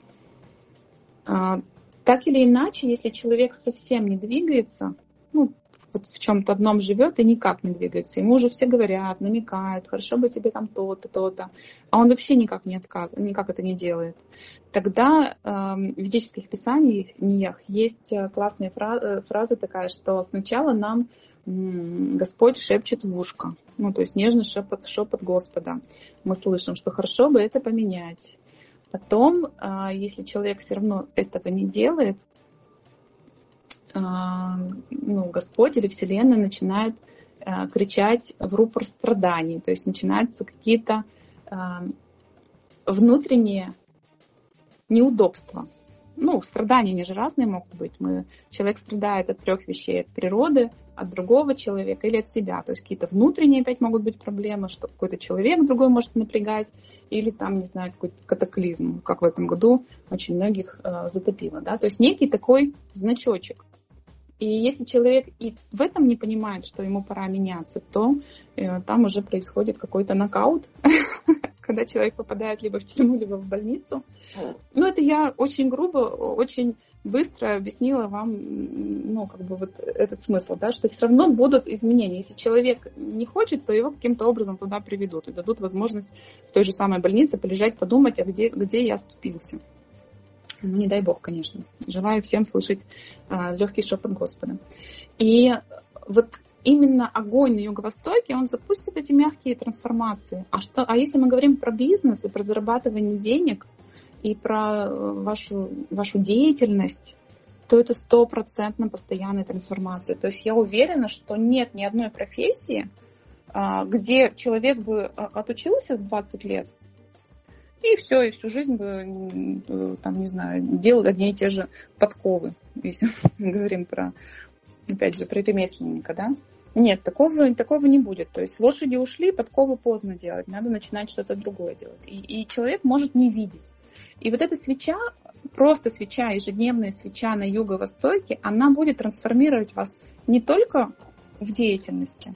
[SPEAKER 2] Так или иначе, если человек совсем не двигается, ну, вот в чем-то одном живет и никак не двигается, ему уже все говорят, намекают, хорошо бы тебе там то-то, то-то, а он вообще никак, не отказ, никак это не делает, тогда э, в ведических писаниях есть классная фраза, фраза такая, что сначала нам м, Господь шепчет в ушко, ну, то есть нежный шепот, шепот Господа. Мы слышим, что хорошо бы это поменять. Потом, если человек все равно этого не делает, ну, Господь или Вселенная начинает кричать в рупор страданий. То есть начинаются какие-то внутренние неудобства. Ну, страдания, они же разные могут быть. Мы, человек страдает от трех вещей: от природы, от другого человека или от себя. То есть какие-то внутренние опять могут быть проблемы, что какой-то человек другой может напрягать, или там, не знаю, какой-то катаклизм, как в этом году очень многих э, затопило. Да? То есть некий такой значочек. И если человек и в этом не понимает, что ему пора меняться, то э, там уже происходит какой-то нокаут, когда человек попадает либо в тюрьму, либо в больницу. Ну, это я очень грубо, очень быстро объяснила вам, ну, как бы вот этот смысл, да, что все равно будут изменения. Если человек не хочет, то его каким-то образом туда приведут и дадут возможность в той же самой больнице полежать, подумать, а где, где я оступился. Ну, не дай бог, конечно. Желаю всем слышать а, легкий шепот Господа. И вот именно огонь на Юго-Востоке, он запустит эти мягкие трансформации. А, что, а если мы говорим про бизнес и про зарабатывание денег, и про вашу, вашу деятельность, то это стопроцентно постоянная трансформация. То есть я уверена, что нет ни одной профессии, где человек бы отучился в двадцать лет, и все, и всю жизнь бы, там, не знаю, делал одни и те же подковы, если мы говорим про, опять же, про ремесленника, да? Нет, такого, такого не будет. То есть лошади ушли, подковы поздно делать, надо начинать что-то другое делать. И, и человек может не видеть. И вот эта свеча, просто свеча, ежедневная свеча на Юго-Востоке, она будет трансформировать вас не только в деятельности,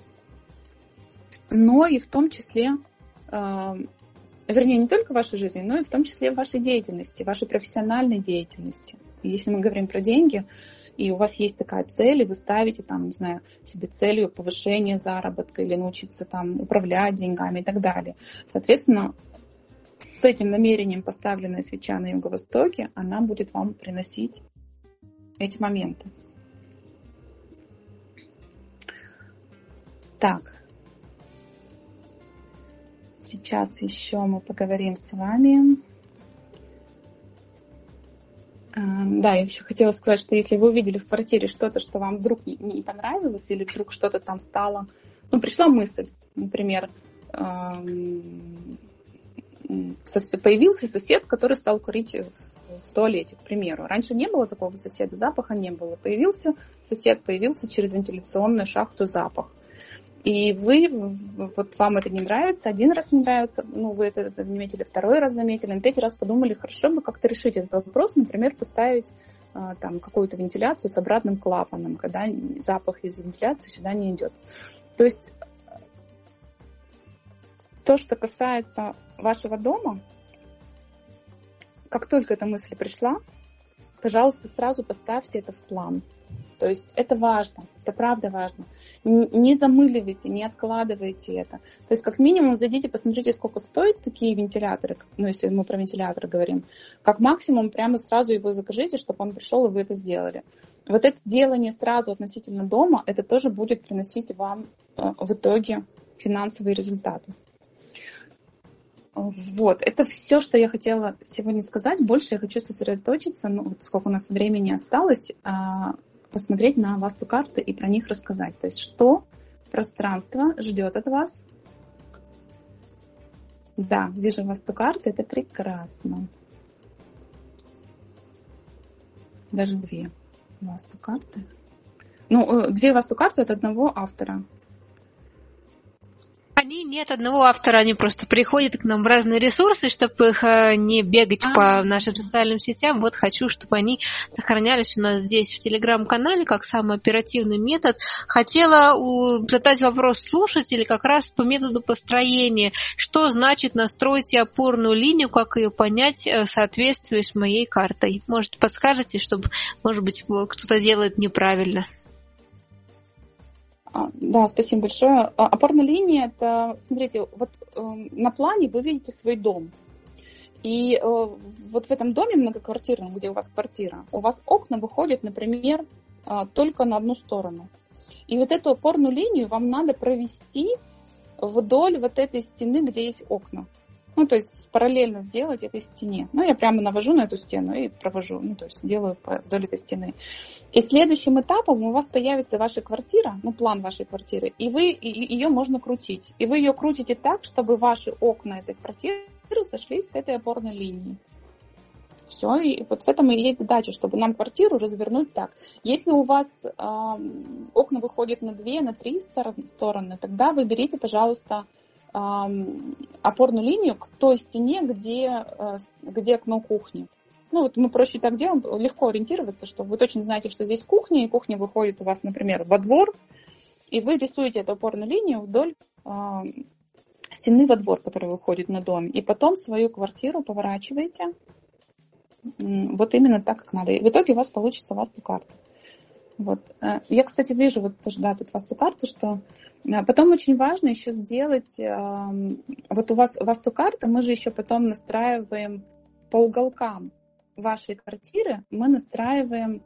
[SPEAKER 2] но и в том числе, э, вернее, не только в вашей жизни, но и в том числе в вашей деятельности, вашей профессиональной деятельности. И если мы говорим про деньги, и у вас есть такая цель, и вы ставите там, не знаю, себе целью повышения заработка или научиться там управлять деньгами и так далее. Соответственно, с этим намерением поставленная свеча на Юго-Востоке, она будет вам приносить эти моменты. Так. Сейчас еще мы поговорим с вами. Да, я еще хотела сказать, что если вы увидели в квартире что-то, что вам вдруг не понравилось, или вдруг что-то там стало, ну, пришла мысль, например, появился сосед, который стал курить в туалете, к примеру. Раньше не было такого соседа, запаха не было. Появился сосед, появился через вентиляционную шахту запах. И вы, вот вам это не нравится, один раз не нравится, ну, вы это заметили, второй раз заметили, на третий раз подумали, хорошо бы как-то решить этот вопрос, например, поставить там какую-то вентиляцию с обратным клапаном, когда запах из вентиляции сюда не идет. То есть то, что касается вашего дома, как только эта мысль пришла, пожалуйста, сразу поставьте это в план. То есть это важно, это правда важно. Не замыливайте, не откладывайте это. То есть как минимум зайдите, посмотрите, сколько стоят такие вентиляторы, ну если мы про вентилятор говорим. Как максимум прямо сразу его закажите, чтобы он пришел и вы это сделали. Вот это делание сразу относительно дома, это тоже будет приносить вам в итоге финансовые результаты. Вот, это все, что я хотела сегодня сказать. Больше я хочу сосредоточиться, ну, сколько у нас времени осталось, посмотреть на васту-карты и про них рассказать. То есть, что пространство ждет от вас. Да, вижу васту-карты, это прекрасно. Даже две васту-карты. Ну, две васту-карты от одного автора.
[SPEAKER 1] Они нет одного автора, они просто приходят к нам в разные ресурсы, чтобы их не бегать а по нашим социальным сетям. Вот хочу, чтобы они сохранялись у нас здесь в Телеграм-канале как самый оперативный метод. Хотела задать вопрос слушателей как раз по методу построения. Что значит настройте опорную линию, как ее понять в соответствии с моей картой? Может, подскажете, чтобы, может быть, кто-то делает неправильно?
[SPEAKER 2] Да, спасибо большое. Опорная линия, это, смотрите, вот э, на плане вы видите свой дом. И э, вот в этом доме многоквартирном, где у вас квартира, у вас окна выходят, например, э, только на одну сторону. И вот эту опорную линию вам надо провести вдоль вот этой стены, где есть окна. Ну, то есть параллельно сделать этой стене. Ну, я прямо навожу на эту стену и провожу, ну, то есть делаю вдоль этой стены. И следующим этапом у вас появится ваша квартира, ну, план вашей квартиры, и вы и ее можно крутить. И вы ее крутите так, чтобы ваши окна этой квартиры сошлись с этой опорной линией. Все, и вот в этом и есть задача, чтобы нам квартиру развернуть так. Если у вас э, окна выходят на две, на три стороны, тогда выберите, пожалуйста, опорную линию к той стене, где, где окно кухни. Ну, вот мы проще так делаем, легко ориентироваться, что вы точно знаете, что здесь кухня, и кухня выходит у вас, например, во двор, и вы рисуете эту опорную линию вдоль э, стены во двор, которая выходит на дом, и потом свою квартиру поворачиваете вот именно так, как надо. И в итоге у вас получится васту-карта. Вот. Я, кстати, вижу, вот тоже, да, тут васту-карта, что потом очень важно еще сделать, вот у вас васту-карта, мы же еще потом настраиваем по уголкам вашей квартиры, мы настраиваем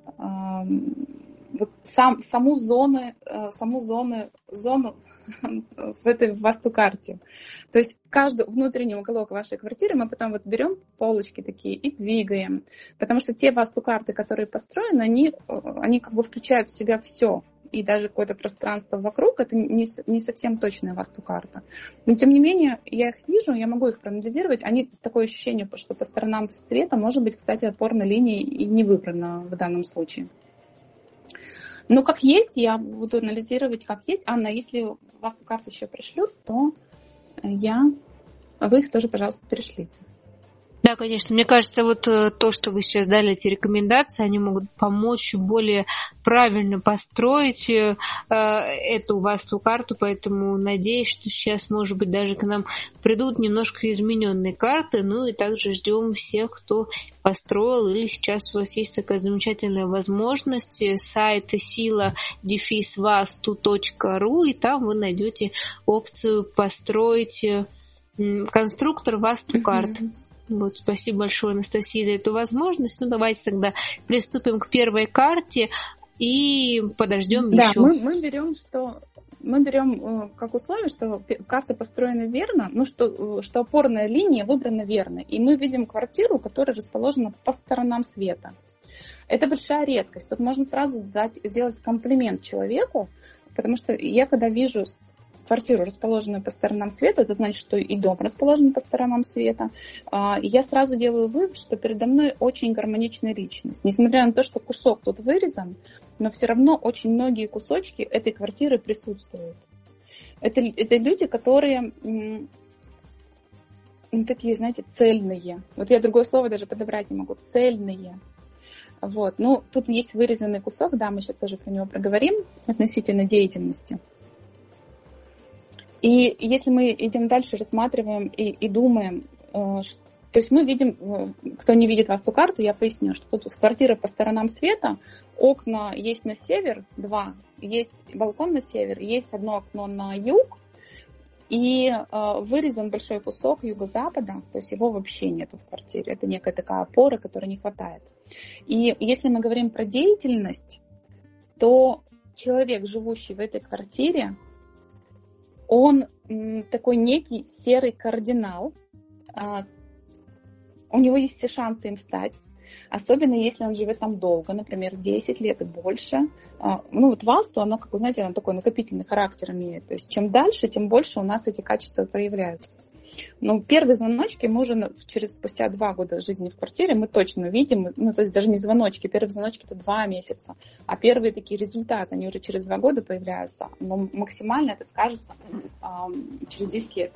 [SPEAKER 2] вот сам, саму зону, саму зону, зону в этой васту-карте. То есть каждый внутренний уголок вашей квартиры мы потом вот берем полочки такие и двигаем. Потому что те васту-карты, которые построены, они, они как бы включают в себя все. И даже какое-то пространство вокруг, это не, не совсем точная васту-карта. Но тем не менее, я их вижу, я могу их проанализировать. Они такое ощущение, что по сторонам света может быть, кстати, опорная линия и не выбрана в данном случае. Но как есть, я буду анализировать как есть. Анна, если васту-карты еще пришлют, то я... вы их тоже, пожалуйста, перешлите.
[SPEAKER 1] Да, конечно. Мне кажется, вот то, что вы сейчас дали, эти рекомендации, они могут помочь более правильно построить э, эту васту-карту, поэтому надеюсь, что сейчас, может быть, даже к нам придут немножко измененные карты, ну и также ждем всех, кто построил, или сейчас у вас есть такая замечательная возможность, сайт сила дефис васту точка ру, и там вы найдете опцию построить конструктор васту-карт. Mm-hmm. Вот, спасибо большое, Анастасия, за эту возможность. Ну, давайте тогда приступим к первой карте и подождем
[SPEAKER 2] да,
[SPEAKER 1] еще.
[SPEAKER 2] Да, мы, мы берем, что мы берем как условие, что карта построена верно, ну, что, что опорная линия выбрана верно. И мы видим квартиру, которая расположена по сторонам света. Это большая редкость. Тут можно сразу дать, сделать комплимент человеку, потому что я, когда вижу квартиру, расположенную по сторонам света, это значит, что и дом расположен по сторонам света. И я сразу делаю вывод, что передо мной очень гармоничная личность. Несмотря на то, что кусок тут вырезан, но все равно очень многие кусочки этой квартиры присутствуют. Это, это люди, которые ну, такие, знаете, цельные. Вот я другое слово даже подобрать не могу. Цельные. Вот. Ну, тут есть вырезанный кусок, да, мы сейчас тоже про него проговорим, относительно деятельности. И если мы идем дальше, рассматриваем и, и думаем, то есть мы видим, кто не видит васту-карту, я поясню, что тут квартира по сторонам света, окна есть на север, два, есть балкон на север, есть одно окно на юг, и вырезан большой кусок юго-запада, то есть его вообще нету в квартире, это некая такая опора, которой не хватает. И если мы говорим про деятельность, то человек, живущий в этой квартире, он такой некий серый кардинал, у него есть все шансы им стать, особенно если он живет там долго, например, десять лет и больше. Ну вот васту, оно, как вы знаете, оно такой накопительный характер имеет, то есть чем дальше, тем больше у нас эти качества проявляются. Но первые звоночки мы уже через спустя два года жизни в квартире мы точно видим, ну то есть даже не звоночки, первые звоночки это два месяца, а первые такие результаты, они уже через два года появляются, но максимально это скажется э, через десять лет.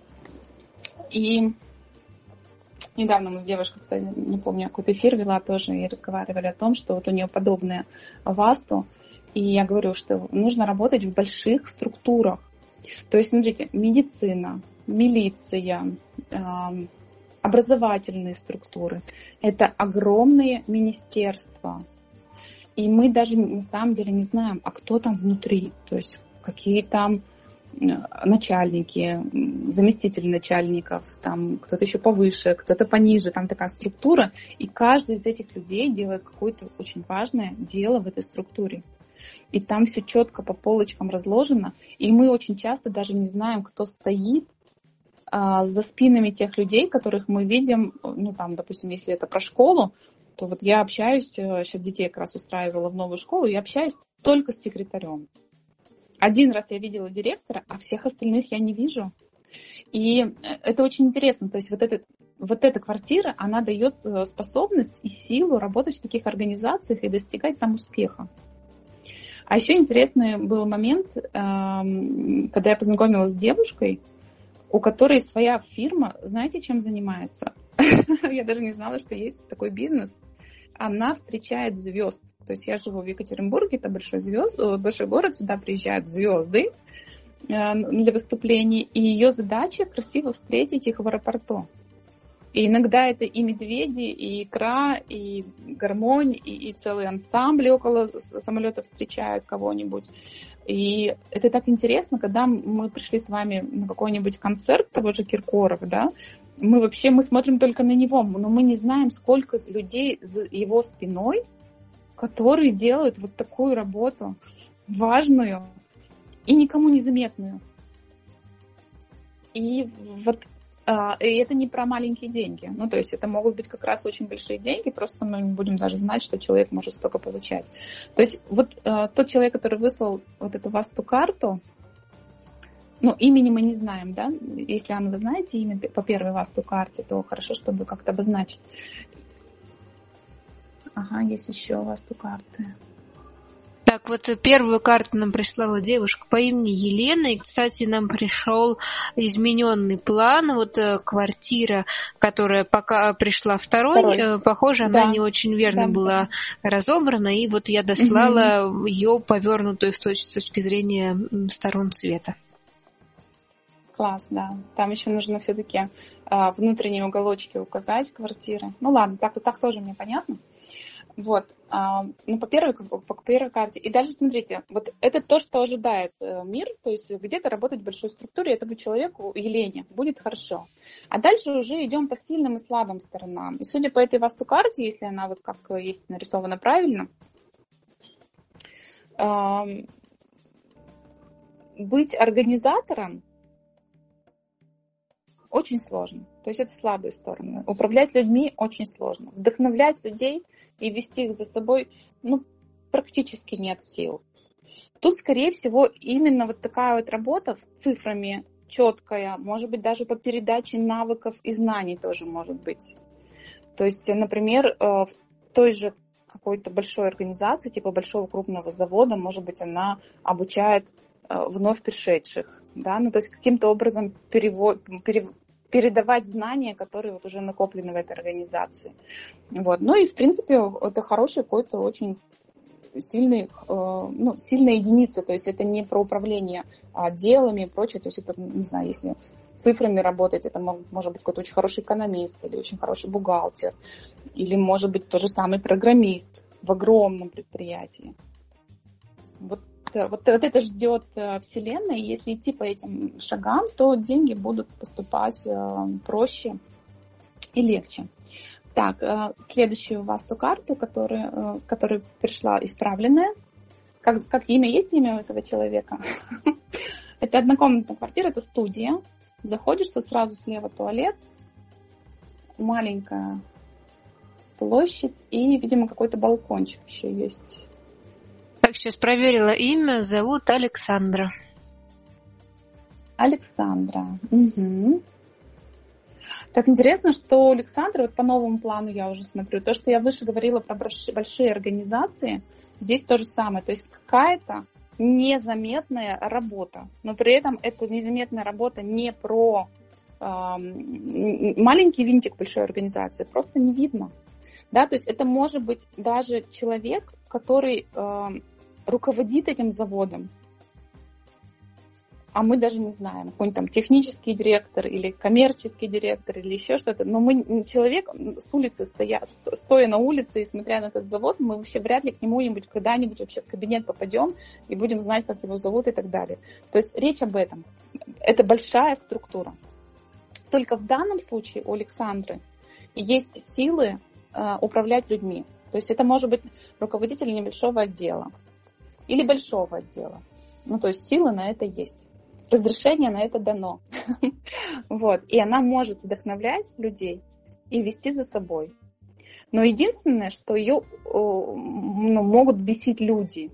[SPEAKER 2] И недавно мы с девушкой, кстати, не помню, какой-то эфир вела тоже, и разговаривали о том, что вот у нее подобное васту, и я говорю, что нужно работать в больших структурах. То есть, смотрите, медицина, милиция, образовательные структуры. Это огромные министерства. И мы даже на самом деле не знаем, а кто там внутри. То есть какие там начальники, заместители начальников, там кто-то еще повыше, кто-то пониже. Там такая структура. И каждый из этих людей делает какое-то очень важное дело в этой структуре. И там все четко по полочкам разложено. И мы очень часто даже не знаем, кто стоит а, за спинами тех людей, которых мы видим. Ну, там, допустим, если это про школу, то вот я общаюсь, сейчас детей как раз устраивала в новую школу, я общаюсь только с секретарем. Один раз я видела директора, а всех остальных я не вижу. И это очень интересно. То есть вот, этот, вот эта квартира, она дает способность и силу работать в таких организациях и достигать там успеха. А еще интересный был момент, когда я познакомилась с девушкой, у которой своя фирма, знаете, чем занимается? Я даже не знала, что есть такой бизнес. Она встречает звезд. То есть я живу в Екатеринбурге, это большой, звезд, большой город, сюда приезжают звезды для выступлений, и ее задача красиво встретить их в аэропорту. И иногда это и медведи, и икра, и гармонь, и, и целые ансамбли около самолета встречают кого-нибудь. И это так интересно, когда мы пришли с вами на какой-нибудь концерт того же Киркорова, да, мы вообще мы смотрим только на него, но мы не знаем, сколько людей за его спиной, которые делают вот такую работу важную и никому незаметную. И вот и это не про маленькие деньги. Ну, то есть это могут быть как раз очень большие деньги, просто мы не будем даже знать, что человек может столько получать. То есть вот э, тот человек, который выслал вот эту васту-карту, ну, имени мы не знаем, да? Если, Анна, вы знаете имя по первой васту-карте, то хорошо, чтобы как-то обозначить. Ага, есть еще васту-карты.
[SPEAKER 1] Так, вот первую карту нам прислала девушка по имени Елена, и, кстати, нам пришел измененный план, вот квартира, которая пока пришла второй, Второй. похоже, она да. не очень верно да, была да. разобрана, и вот я дослала угу. ее повернутую в точ- с точки зрения сторон света.
[SPEAKER 2] Класс, да. Там еще нужно все-таки а, внутренние уголочки указать квартиры. Ну ладно, так, так тоже мне понятно. Вот, ну, по первой, по первой карте. И дальше смотрите, вот это то, что ожидает мир, то есть где-то работать в большой структуре, этому человеку, Елене, будет хорошо. А дальше уже идем по сильным и слабым сторонам. И судя по этой васту-карте, если она вот как есть нарисована правильно, быть организатором очень сложно. То есть это слабые стороны. Управлять людьми очень сложно. Вдохновлять людей и вести их за собой, ну, практически нет сил. Тут, скорее всего, именно вот такая вот работа с цифрами четкая, может быть, даже по передаче навыков и знаний тоже может быть. То есть, например, в той же какой-то большой организации, типа большого крупного завода, может быть, она обучает вновь пришедших, да, ну, то есть каким-то образом перевод, перев, передавать знания, которые вот уже накоплены в этой организации. Вот. Ну и, в принципе, это хороший какой-то очень сильный, ну, сильная единица, то есть это не про управление делами и прочее, то есть это, не знаю, если с цифрами работать, это может быть какой-то очень хороший экономист или очень хороший бухгалтер, или может быть тот же самый программист в огромном предприятии. Вот, вот, вот это ждет Вселенная, и если идти по этим шагам, то деньги будут поступать проще и легче. Так, следующую у вас ту карту, которая, которая пришла исправленная. Как, как имя? Есть имя у этого человека? Это однокомнатная квартира, это студия. Заходишь, тут сразу слева туалет, маленькая площадь и, видимо, какой-то балкончик еще есть.
[SPEAKER 1] Так, сейчас проверила имя, зовут Александра.
[SPEAKER 2] Александра. Угу. Так интересно, что Александра, вот по новому плану я уже смотрю, то, что я выше говорила про большие организации, здесь то же самое. То есть какая-то незаметная работа, но при этом эта незаметная работа не про э, маленький винтик большой организации, просто не видно. Да, то есть это может быть даже человек, который э, руководит этим заводом, а мы даже не знаем, какой-нибудь там технический директор или коммерческий директор или еще что-то. Но мы, человек с улицы, стоя, стоя на улице и смотря на этот завод, мы вообще вряд ли к нему-нибудь когда-нибудь вообще в кабинет попадем и будем знать, как его зовут и так далее. То есть речь об этом. Это большая структура. Только в данном случае у Александры есть силы э, управлять людьми. То есть это может быть руководитель небольшого отдела или большого отдела. Ну, то есть силы на это есть. Разрешение на это дано. Вот. И она может вдохновлять людей и вести за собой. Но единственное, что ее ну, могут бесить люди.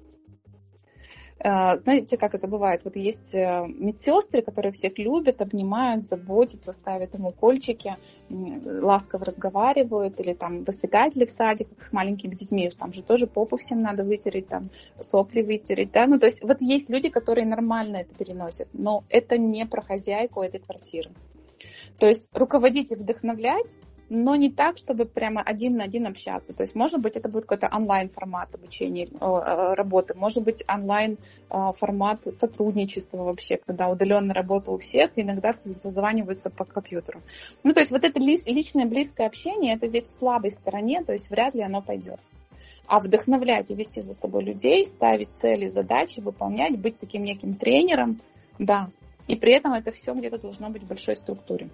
[SPEAKER 2] Знаете, как это бывает? Вот есть медсестры, которые всех любят, обнимают, заботятся, ставят им укольчики, ласково разговаривают, или там воспитатели в садиках с маленькими детьми, там же тоже попу всем надо вытереть, там сопли вытереть, да, ну то есть вот есть люди, которые нормально это переносят, но это не про хозяйку этой квартиры. То есть руководить и вдохновлять, но не так, чтобы прямо один на один общаться. То есть, может быть, это будет какой-то онлайн-формат обучения, работы, может быть, онлайн-формат сотрудничества вообще, когда удаленная работа у всех, иногда созваниваются по компьютеру. Ну, то есть, вот это личное, близкое общение, это здесь в слабой стороне, то есть, вряд ли оно пойдет. А вдохновлять и вести за собой людей, ставить цели, задачи, выполнять, быть таким неким тренером, да. И при этом это все где-то должно быть в большой структуре.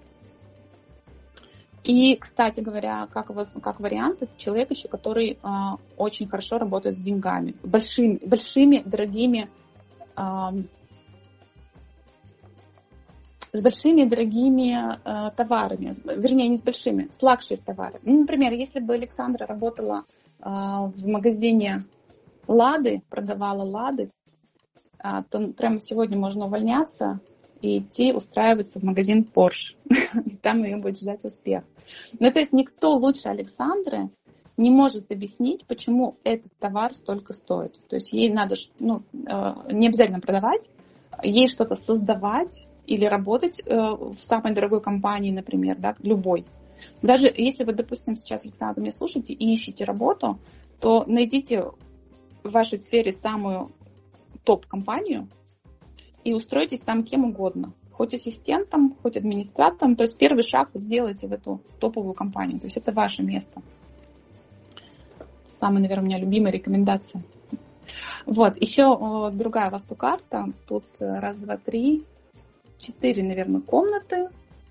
[SPEAKER 2] И, кстати говоря, как, как вариант, это человек еще, который э, очень хорошо работает с деньгами, большими, большими дорогими, э, с большими дорогими э, товарами, вернее, не с большими, с лакшери товарами. Ну, например, если бы Александра работала э, в магазине Лады, продавала Лады, э, то прямо сегодня можно увольняться и идти устраиваться в магазин Porsche. И там ее будет ждать успех. Ну, то есть никто лучше Александры не может объяснить, почему этот товар столько стоит. То есть ей надо, ну, не обязательно продавать, ей что-то создавать или работать в самой дорогой компании, например, да, любой. Даже если вы, допустим, сейчас, Александра, меня слушаете и ищете работу, то найдите в вашей сфере самую топ-компанию, и устройтесь там кем угодно. Хоть ассистентом, хоть администратором. То есть первый шаг сделайте в эту топовую компанию. То есть это ваше место. Самая, наверное, у меня любимая рекомендация. Вот, еще другая у вас тут карта. Тут раз, два, три, четыре, наверное, комнаты.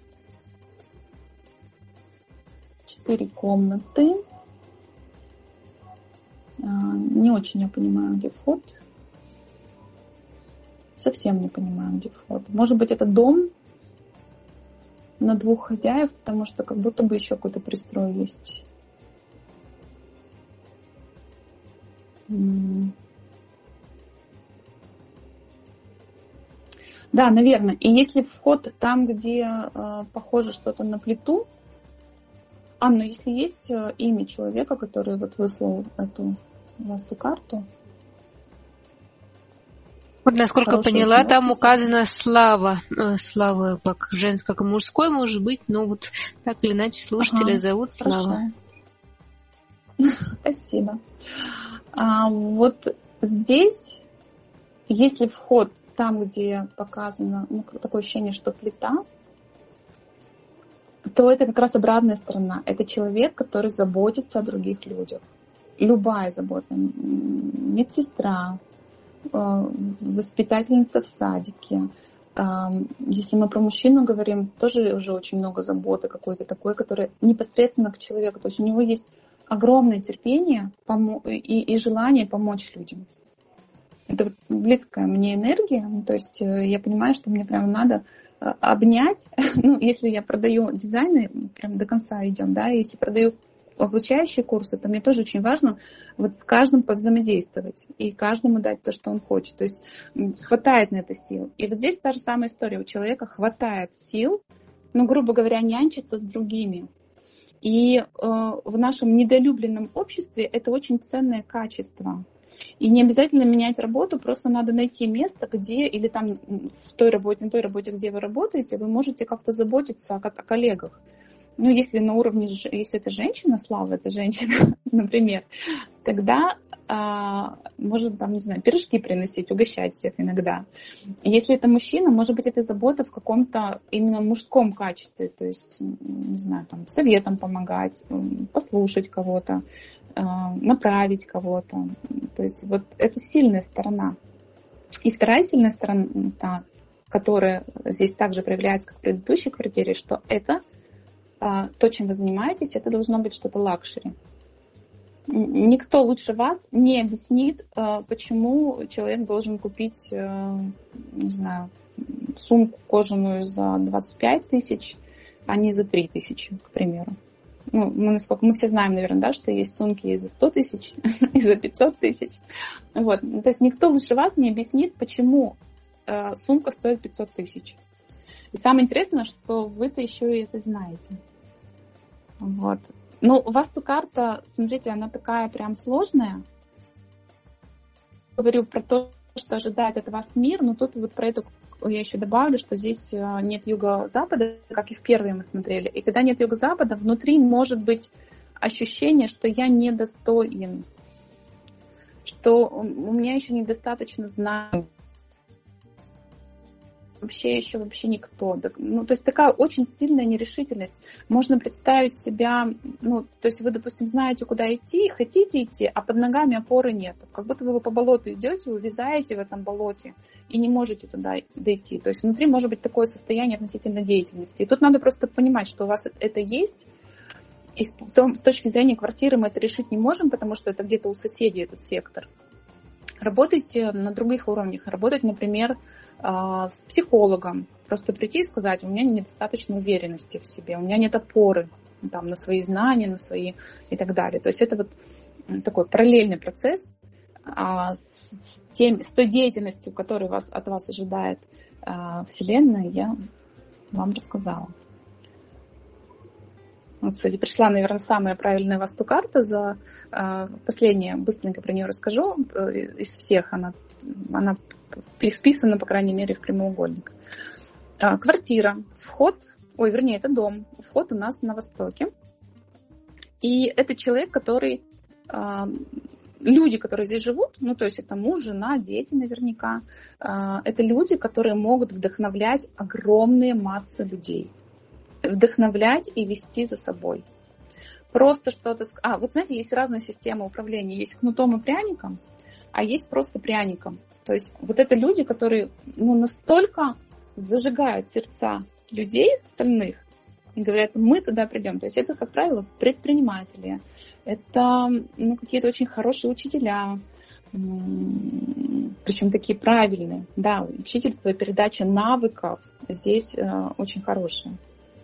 [SPEAKER 2] Четыре комнаты. Не очень я понимаю, где вход. Совсем не понимаю, где вход. Может быть, это дом на двух хозяев, потому что как будто бы еще какой-то пристрой есть. Да, наверное. И если вход там, где э, похоже что-то на плиту, Анна, если есть э, имя человека, который вот выслал эту васту-карту.
[SPEAKER 1] Вот, насколько
[SPEAKER 2] Хороший
[SPEAKER 1] поняла,
[SPEAKER 2] очень
[SPEAKER 1] там
[SPEAKER 2] офис.
[SPEAKER 1] указана Слава. Э, Слава как женская, как мужской может быть, но вот так или иначе слушателя
[SPEAKER 2] Ага,
[SPEAKER 1] зовут Слава.
[SPEAKER 2] хорошо. Спасибо. А, вот здесь, если вход там, где показано, ну, такое ощущение, что плита, то это как раз обратная сторона. Это человек, который заботится о других людях. Любая забота. Медсестра, воспитательница в садике. Если мы про мужчину говорим, тоже уже очень много заботы какой-то такой, которая непосредственно к человеку. То есть у него есть огромное терпение и, и желание помочь людям. Это вот близкая мне энергия. То есть я понимаю, что мне прям надо обнять. Ну, если я продаю дизайны, прям до конца идем, да, если продаю обучающие курсы, то мне тоже очень важно вот с каждым повзаимодействовать и каждому дать то, что он хочет. То есть хватает на это сил. И вот здесь та же самая история. У человека хватает сил, ну, грубо говоря, нянчиться с другими. И э, в нашем недолюбленном обществе это очень ценное качество. И не обязательно менять работу, просто надо найти место, где, или там в той работе, на той работе, где вы работаете, вы можете как-то заботиться о, о коллегах. Ну, если на уровне, если это женщина, Слава, это женщина, например, тогда а, может, там, не знаю, пирожки приносить, угощать всех иногда. Если это мужчина, может быть, это забота в каком-то именно мужском качестве, то есть, не знаю, там, советом помогать, послушать кого-то, направить кого-то. То есть вот это сильная сторона. И вторая сильная сторона, которая здесь также проявляется, как в предыдущей квартире, что это то, чем вы занимаетесь, это должно быть что-то лакшери. Никто лучше вас не объяснит, почему человек должен купить, не знаю, сумку кожаную за двадцать пять тысяч, а не за три тысячи, к примеру. Ну, мы, насколько, мы все знаем, наверное, да, что есть сумки и за сто тысяч, и за пятьсот тысяч. Вот. То есть никто лучше вас не объяснит, почему сумка стоит пятьсот тысяч. И самое интересное, что вы-то еще и это знаете. Вот. Ну, у вас ту карта, смотрите, она такая прям сложная. Говорю про то, что ожидает от вас мир, но тут вот про это я еще добавлю, что здесь нет юго-запада, как и в первой мы смотрели. И когда нет юго-запада, внутри может быть ощущение, что я недостоин, что у меня еще недостаточно знаний. Вообще еще вообще никто. Ну, то есть такая очень сильная нерешительность. Можно представить себя, ну, то есть вы, допустим, знаете, куда идти, хотите идти, а под ногами опоры нет. Как будто вы по болоту идете, увязаете в этом болоте и не можете туда дойти. То есть внутри может быть такое состояние относительно деятельности. И тут надо просто понимать, что у вас это есть. И с точки зрения квартиры мы это решить не можем, потому что это где-то у соседей этот сектор. Работайте на других уровнях. Работать, например, с психологом. Просто прийти и сказать, у меня недостаточно уверенности в себе, у меня нет опоры там, на свои знания, на свои и так далее. То есть это вот такой параллельный процесс а с, тем, с той деятельностью, которую вас, от вас ожидает а, Вселенная, я вам рассказала. Вот, кстати, пришла, наверное, самая правильная васту-карта. За э, последнее, быстренько про нее расскажу. Из, из всех она, она вписана, по крайней мере, в прямоугольник. Э, квартира, вход, ой, вернее, это дом. Вход у нас на востоке. И это человек, который... Э, люди, которые здесь живут, ну, то есть это муж, жена, дети наверняка, э, это люди, которые могут вдохновлять огромные массы людей. Вдохновлять и вести за собой. Просто что-то... А, вот знаете, есть разные системы управления. Есть кнутом и пряником, а есть просто пряником. То есть вот это люди, которые ну, настолько зажигают сердца людей остальных и говорят, мы туда придем. То есть это, как правило, предприниматели. Это ну, какие-то очень хорошие учителя. Причем такие правильные. Да, учительство и передача навыков здесь э, очень хорошие.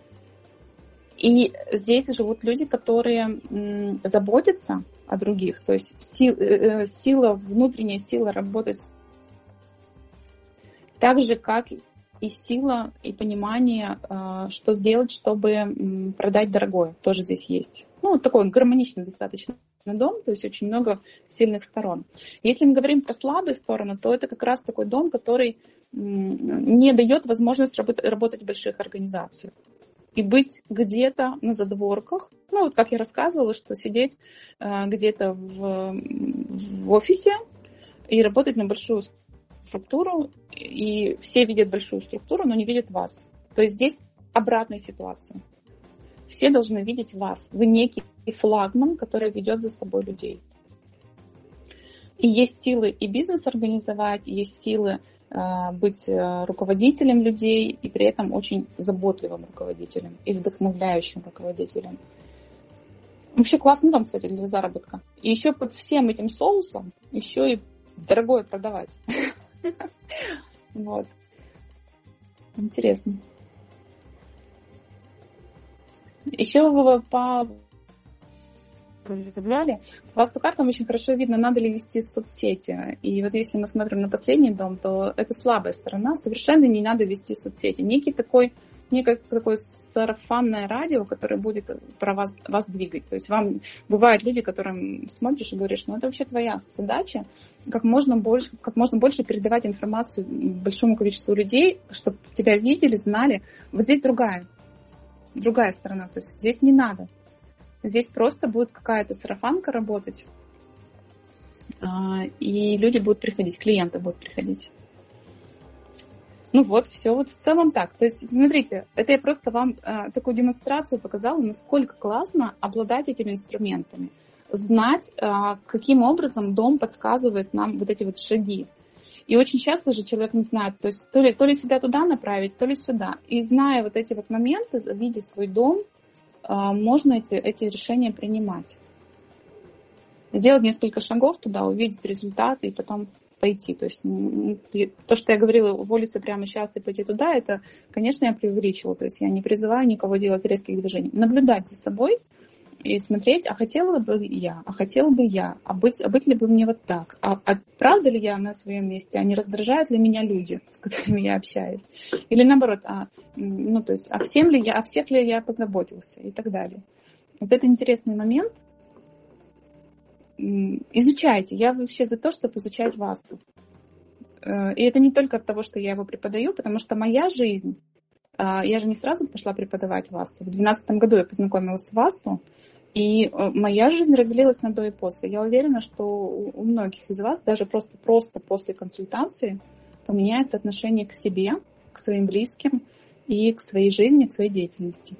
[SPEAKER 2] И здесь живут люди, которые м, заботятся о других, то есть сил, э, сила, внутренняя сила работать так же, как и сила, и понимание, что сделать, чтобы продать дорогое, тоже здесь есть. Ну, вот такой гармоничный достаточно дом, то есть очень много сильных сторон. Если мы говорим про слабые стороны, то это как раз такой дом, который не дает возможность работать, работать в больших организациях и быть где-то на задворках. Ну, вот как я рассказывала, что сидеть где-то в, в офисе и работать на большую структуру, и все видят большую структуру, но не видят вас. То есть здесь обратная ситуация. Все должны видеть вас. Вы некий флагман, который ведет за собой людей. И есть силы и бизнес организовать, есть силы э, быть руководителем людей, и при этом очень заботливым руководителем и вдохновляющим руководителем. Вообще классный дом, кстати, для заработка. И еще под всем этим соусом еще и дорогое продавать. Вот. Интересно. Еще по представляли, по картам очень хорошо видно, надо ли вести соцсети. И вот если мы смотрим на последний дом, то это слабая сторона. Совершенно не надо вести соцсети. Некий такой, некое такое сарафанное радио, которое будет про вас, вас двигать. То есть вам бывают люди, которым смотришь и говоришь, ну это вообще твоя задача, как можно больше, как можно больше передавать информацию большому количеству людей, чтобы тебя видели, знали. Вот здесь другая. Другая сторона, то есть здесь не надо. Здесь просто будет какая-то сарафанка работать, и люди будут приходить, клиенты будут приходить. Ну вот, все вот в целом так. То есть, смотрите, это я просто вам такую демонстрацию показала, насколько классно обладать этими инструментами. Знать, каким образом дом подсказывает нам вот эти вот шаги. И очень часто же человек не знает, то есть то ли, то ли себя туда направить, то ли сюда. И зная вот эти вот моменты, видя свой дом, можно эти, эти решения принимать. Сделать несколько шагов туда, увидеть результаты и потом пойти. То есть то, что я говорила, уволиться прямо сейчас и пойти туда, это, конечно, я преувеличила. То есть я не призываю никого делать резких движений. Наблюдать за собой и смотреть, а хотела бы я, а хотела бы я, а быть, а быть ли бы мне вот так, а, а правда ли я на своем месте, а не раздражают ли меня люди, с которыми я общаюсь, или наоборот, а, ну, то есть, а всем ли я, о всех ли я позаботился и так далее. Вот это интересный момент. Изучайте. Я вообще за то, чтобы изучать васту. И это не только от того, что я его преподаю, потому что моя жизнь, я же не сразу пошла преподавать васту. В две тысячи двенадцатом году я познакомилась с васту, и моя жизнь разделилась на до и после. Я уверена, что у многих из вас даже просто, просто после консультации поменяется отношение к себе, к своим близким и к своей жизни, к своей деятельности.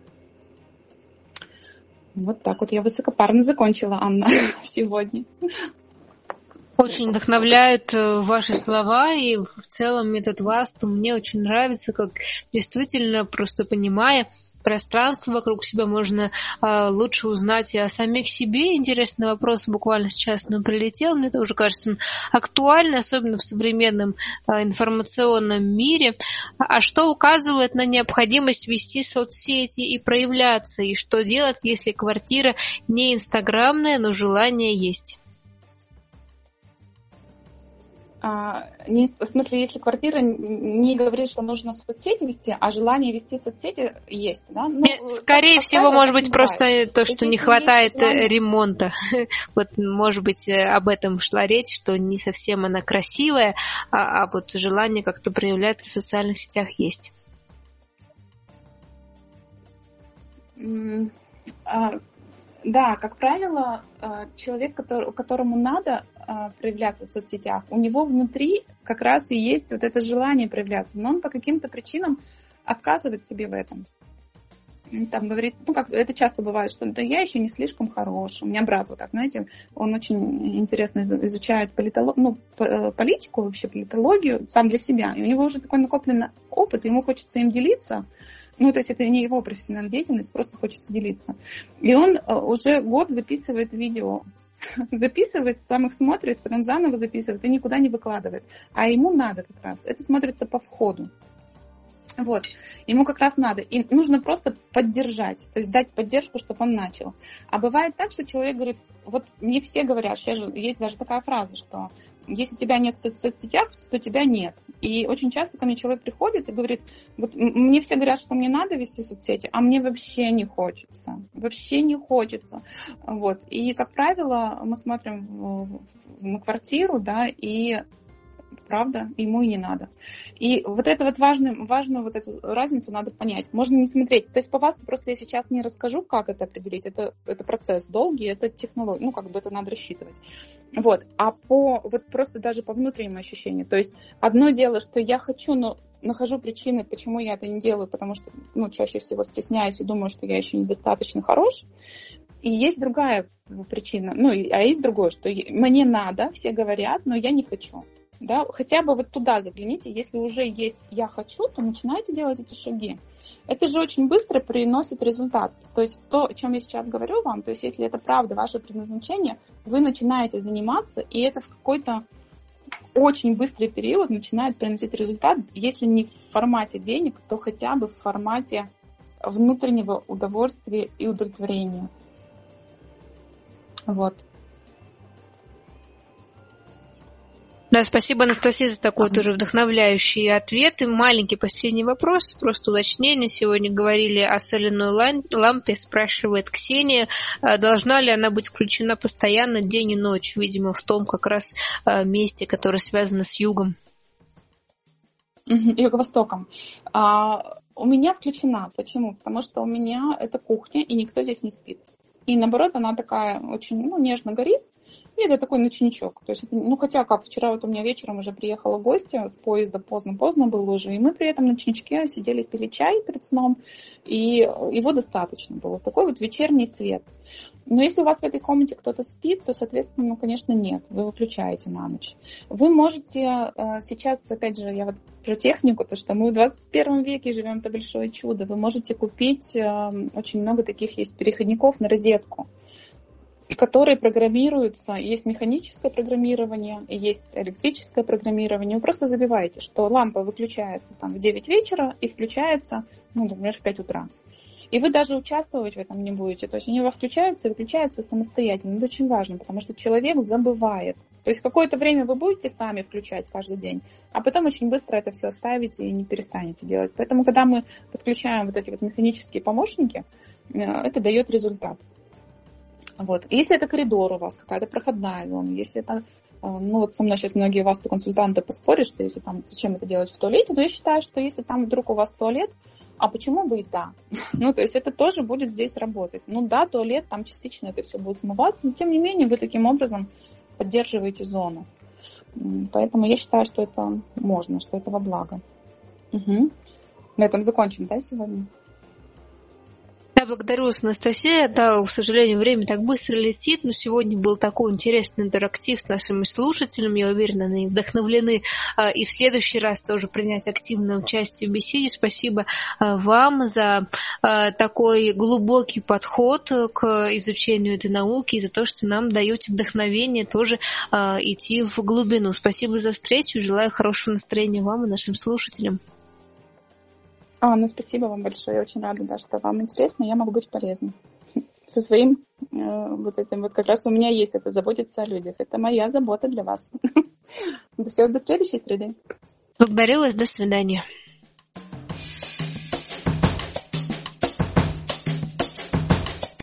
[SPEAKER 2] Вот так вот я высокопарно закончила, Анна, сегодня.
[SPEAKER 1] Очень вдохновляют ваши слова, и в целом метод васту мне очень нравится, как действительно, просто понимая пространство вокруг себя, можно а, лучше узнать и о самих себе. Интересный вопрос буквально сейчас нам прилетел, мне тоже кажется он актуальный, особенно в современном а, информационном мире. А что указывает на необходимость вести соцсети и проявляться, и что делать, если квартира не инстаграмная, но желание есть?
[SPEAKER 2] А, не, в смысле, если квартира не говорит, что нужно соцсети вести, а желание вести соцсети есть, да? Ну,
[SPEAKER 1] скорее всего, может быть, просто
[SPEAKER 2] бывает.
[SPEAKER 1] То, что
[SPEAKER 2] если
[SPEAKER 1] не хватает
[SPEAKER 2] желание...
[SPEAKER 1] ремонта. Вот, может быть, об этом шла речь, что не совсем она красивая, а, а вот желание как-то проявляться в социальных сетях есть.
[SPEAKER 2] Mm, а... Да, как правило, человек, который, которому надо проявляться в соцсетях, у него внутри как раз и есть вот это желание проявляться, но он по каким-то причинам отказывает себе в этом. Там говорит, ну как это часто бывает, что да, я еще не слишком хорош. У меня брат вот так, знаете, он очень интересно изучает политолог, ну, политику, вообще политологию сам для себя. И у него уже такой накопленный опыт, ему хочется им делиться. Ну, то есть это не его профессиональная деятельность, просто хочется делиться. И он уже год записывает видео. Записывает, сам их смотрит, потом заново записывает и никуда не выкладывает. А ему надо как раз. Это смотрится по входу. Вот. Ему как раз надо. И нужно просто поддержать. То есть дать поддержку, чтобы он начал. А бывает так, что человек говорит, вот мне все говорят, сейчас же есть даже такая фраза, что если тебя нет в соц- соцсетях, то тебя нет. И очень часто ко мне человек приходит и говорит, вот мне все говорят, что мне надо вести соцсети, а мне вообще не хочется. Вообще не хочется. Вот. И, как правило, мы смотрим на квартиру, да, и правда, ему и не надо. И вот это вот важную, важную вот эту разницу надо понять. Можно не смотреть. То есть по ВАСТу просто я сейчас не расскажу, как это определить. Это, это процесс долгий, это технология. Ну, как бы это надо рассчитывать. Вот. А по, вот просто даже по внутренним ощущениям. То есть одно дело, что я хочу, но нахожу причины, почему я это не делаю, потому что, ну, чаще всего стесняюсь и думаю, что я еще недостаточно хорош. И есть другая причина, ну, а есть другое, что мне надо, все говорят, но я не хочу. Да, хотя бы вот туда загляните, если уже есть «я хочу», то начинайте делать эти шаги. Это же очень быстро приносит результат. То есть то, о чем я сейчас говорю вам, то есть если это правда ваше предназначение, вы начинаете заниматься, и это в какой-то очень быстрый период начинает приносить результат, если не в формате денег, то хотя бы в формате внутреннего удовольствия и удовлетворения. Вот.
[SPEAKER 1] Да, спасибо, Анастасия, за такой тоже вдохновляющий ответ. И маленький последний вопрос, просто уточнение. Сегодня говорили о соляной лампе, спрашивает Ксения, должна ли она быть включена постоянно день и ночь, видимо, в том как раз месте, которое связано с югом.
[SPEAKER 2] Юго-востоком. А, у меня включена. Почему? Потому что у меня это кухня, и никто здесь не спит. И наоборот, она такая очень, ну, нежно горит. И это такой ночничок. То есть, ну, хотя как, вчера вот у меня вечером уже приехала гостья с поезда, поздно-поздно было уже, и мы при этом на ночничке сидели, пили чай перед сном, и его достаточно было. Такой вот вечерний свет. Но если у вас в этой комнате кто-то спит, то, соответственно, ну, конечно, нет, вы выключаете на ночь. Вы можете сейчас, опять же, я вот про технику, то что мы в двадцать первом веке живем, это большое чудо. Вы можете купить, очень много таких есть переходников на розетку, которые программируются. Есть механическое программирование, есть электрическое программирование. Вы просто забиваете, что лампа выключается там в девять вечера и включается, ну, например, в пять утра. И вы даже участвовать в этом не будете. То есть они у вас включаются и выключаются самостоятельно. Это очень важно, потому что человек забывает. То есть какое-то время вы будете сами включать каждый день, а потом очень быстро это все оставите и не перестанете делать. Поэтому, когда мы подключаем вот эти вот механические помощники, это дает результат. Вот. Если это коридор у вас, какая-то проходная зона, если это, ну вот со мной сейчас многие васту-консультанты поспорят, что если там, зачем это делать в туалете, но я считаю, что если там вдруг у вас туалет, а почему бы и да? Ну, то есть это тоже будет здесь работать. Ну да, туалет, там частично это все будет смываться, но тем не менее вы таким образом поддерживаете зону. Поэтому я считаю, что это можно, что это во благо. Угу. На этом закончим, да, сегодня?
[SPEAKER 1] Да, благодарю вас, Анастасия. Да, к сожалению, время так быстро летит, но сегодня был такой интересный интерактив с нашими слушателями. Я уверена, они вдохновлены и в следующий раз тоже принять активное участие в беседе. Спасибо вам за такой глубокий подход к изучению этой науки и за то, что нам даете вдохновение тоже идти в глубину. Спасибо за встречу. Желаю хорошего настроения вам и нашим слушателям.
[SPEAKER 2] А, ну спасибо вам большое, я очень рада, да, что вам интересно, я могу быть полезной. Со своим э, вот этим, вот как раз у меня есть это, заботиться о людях. Это моя забота для вас. До следующей среды.
[SPEAKER 1] Благодарю вас, до свидания.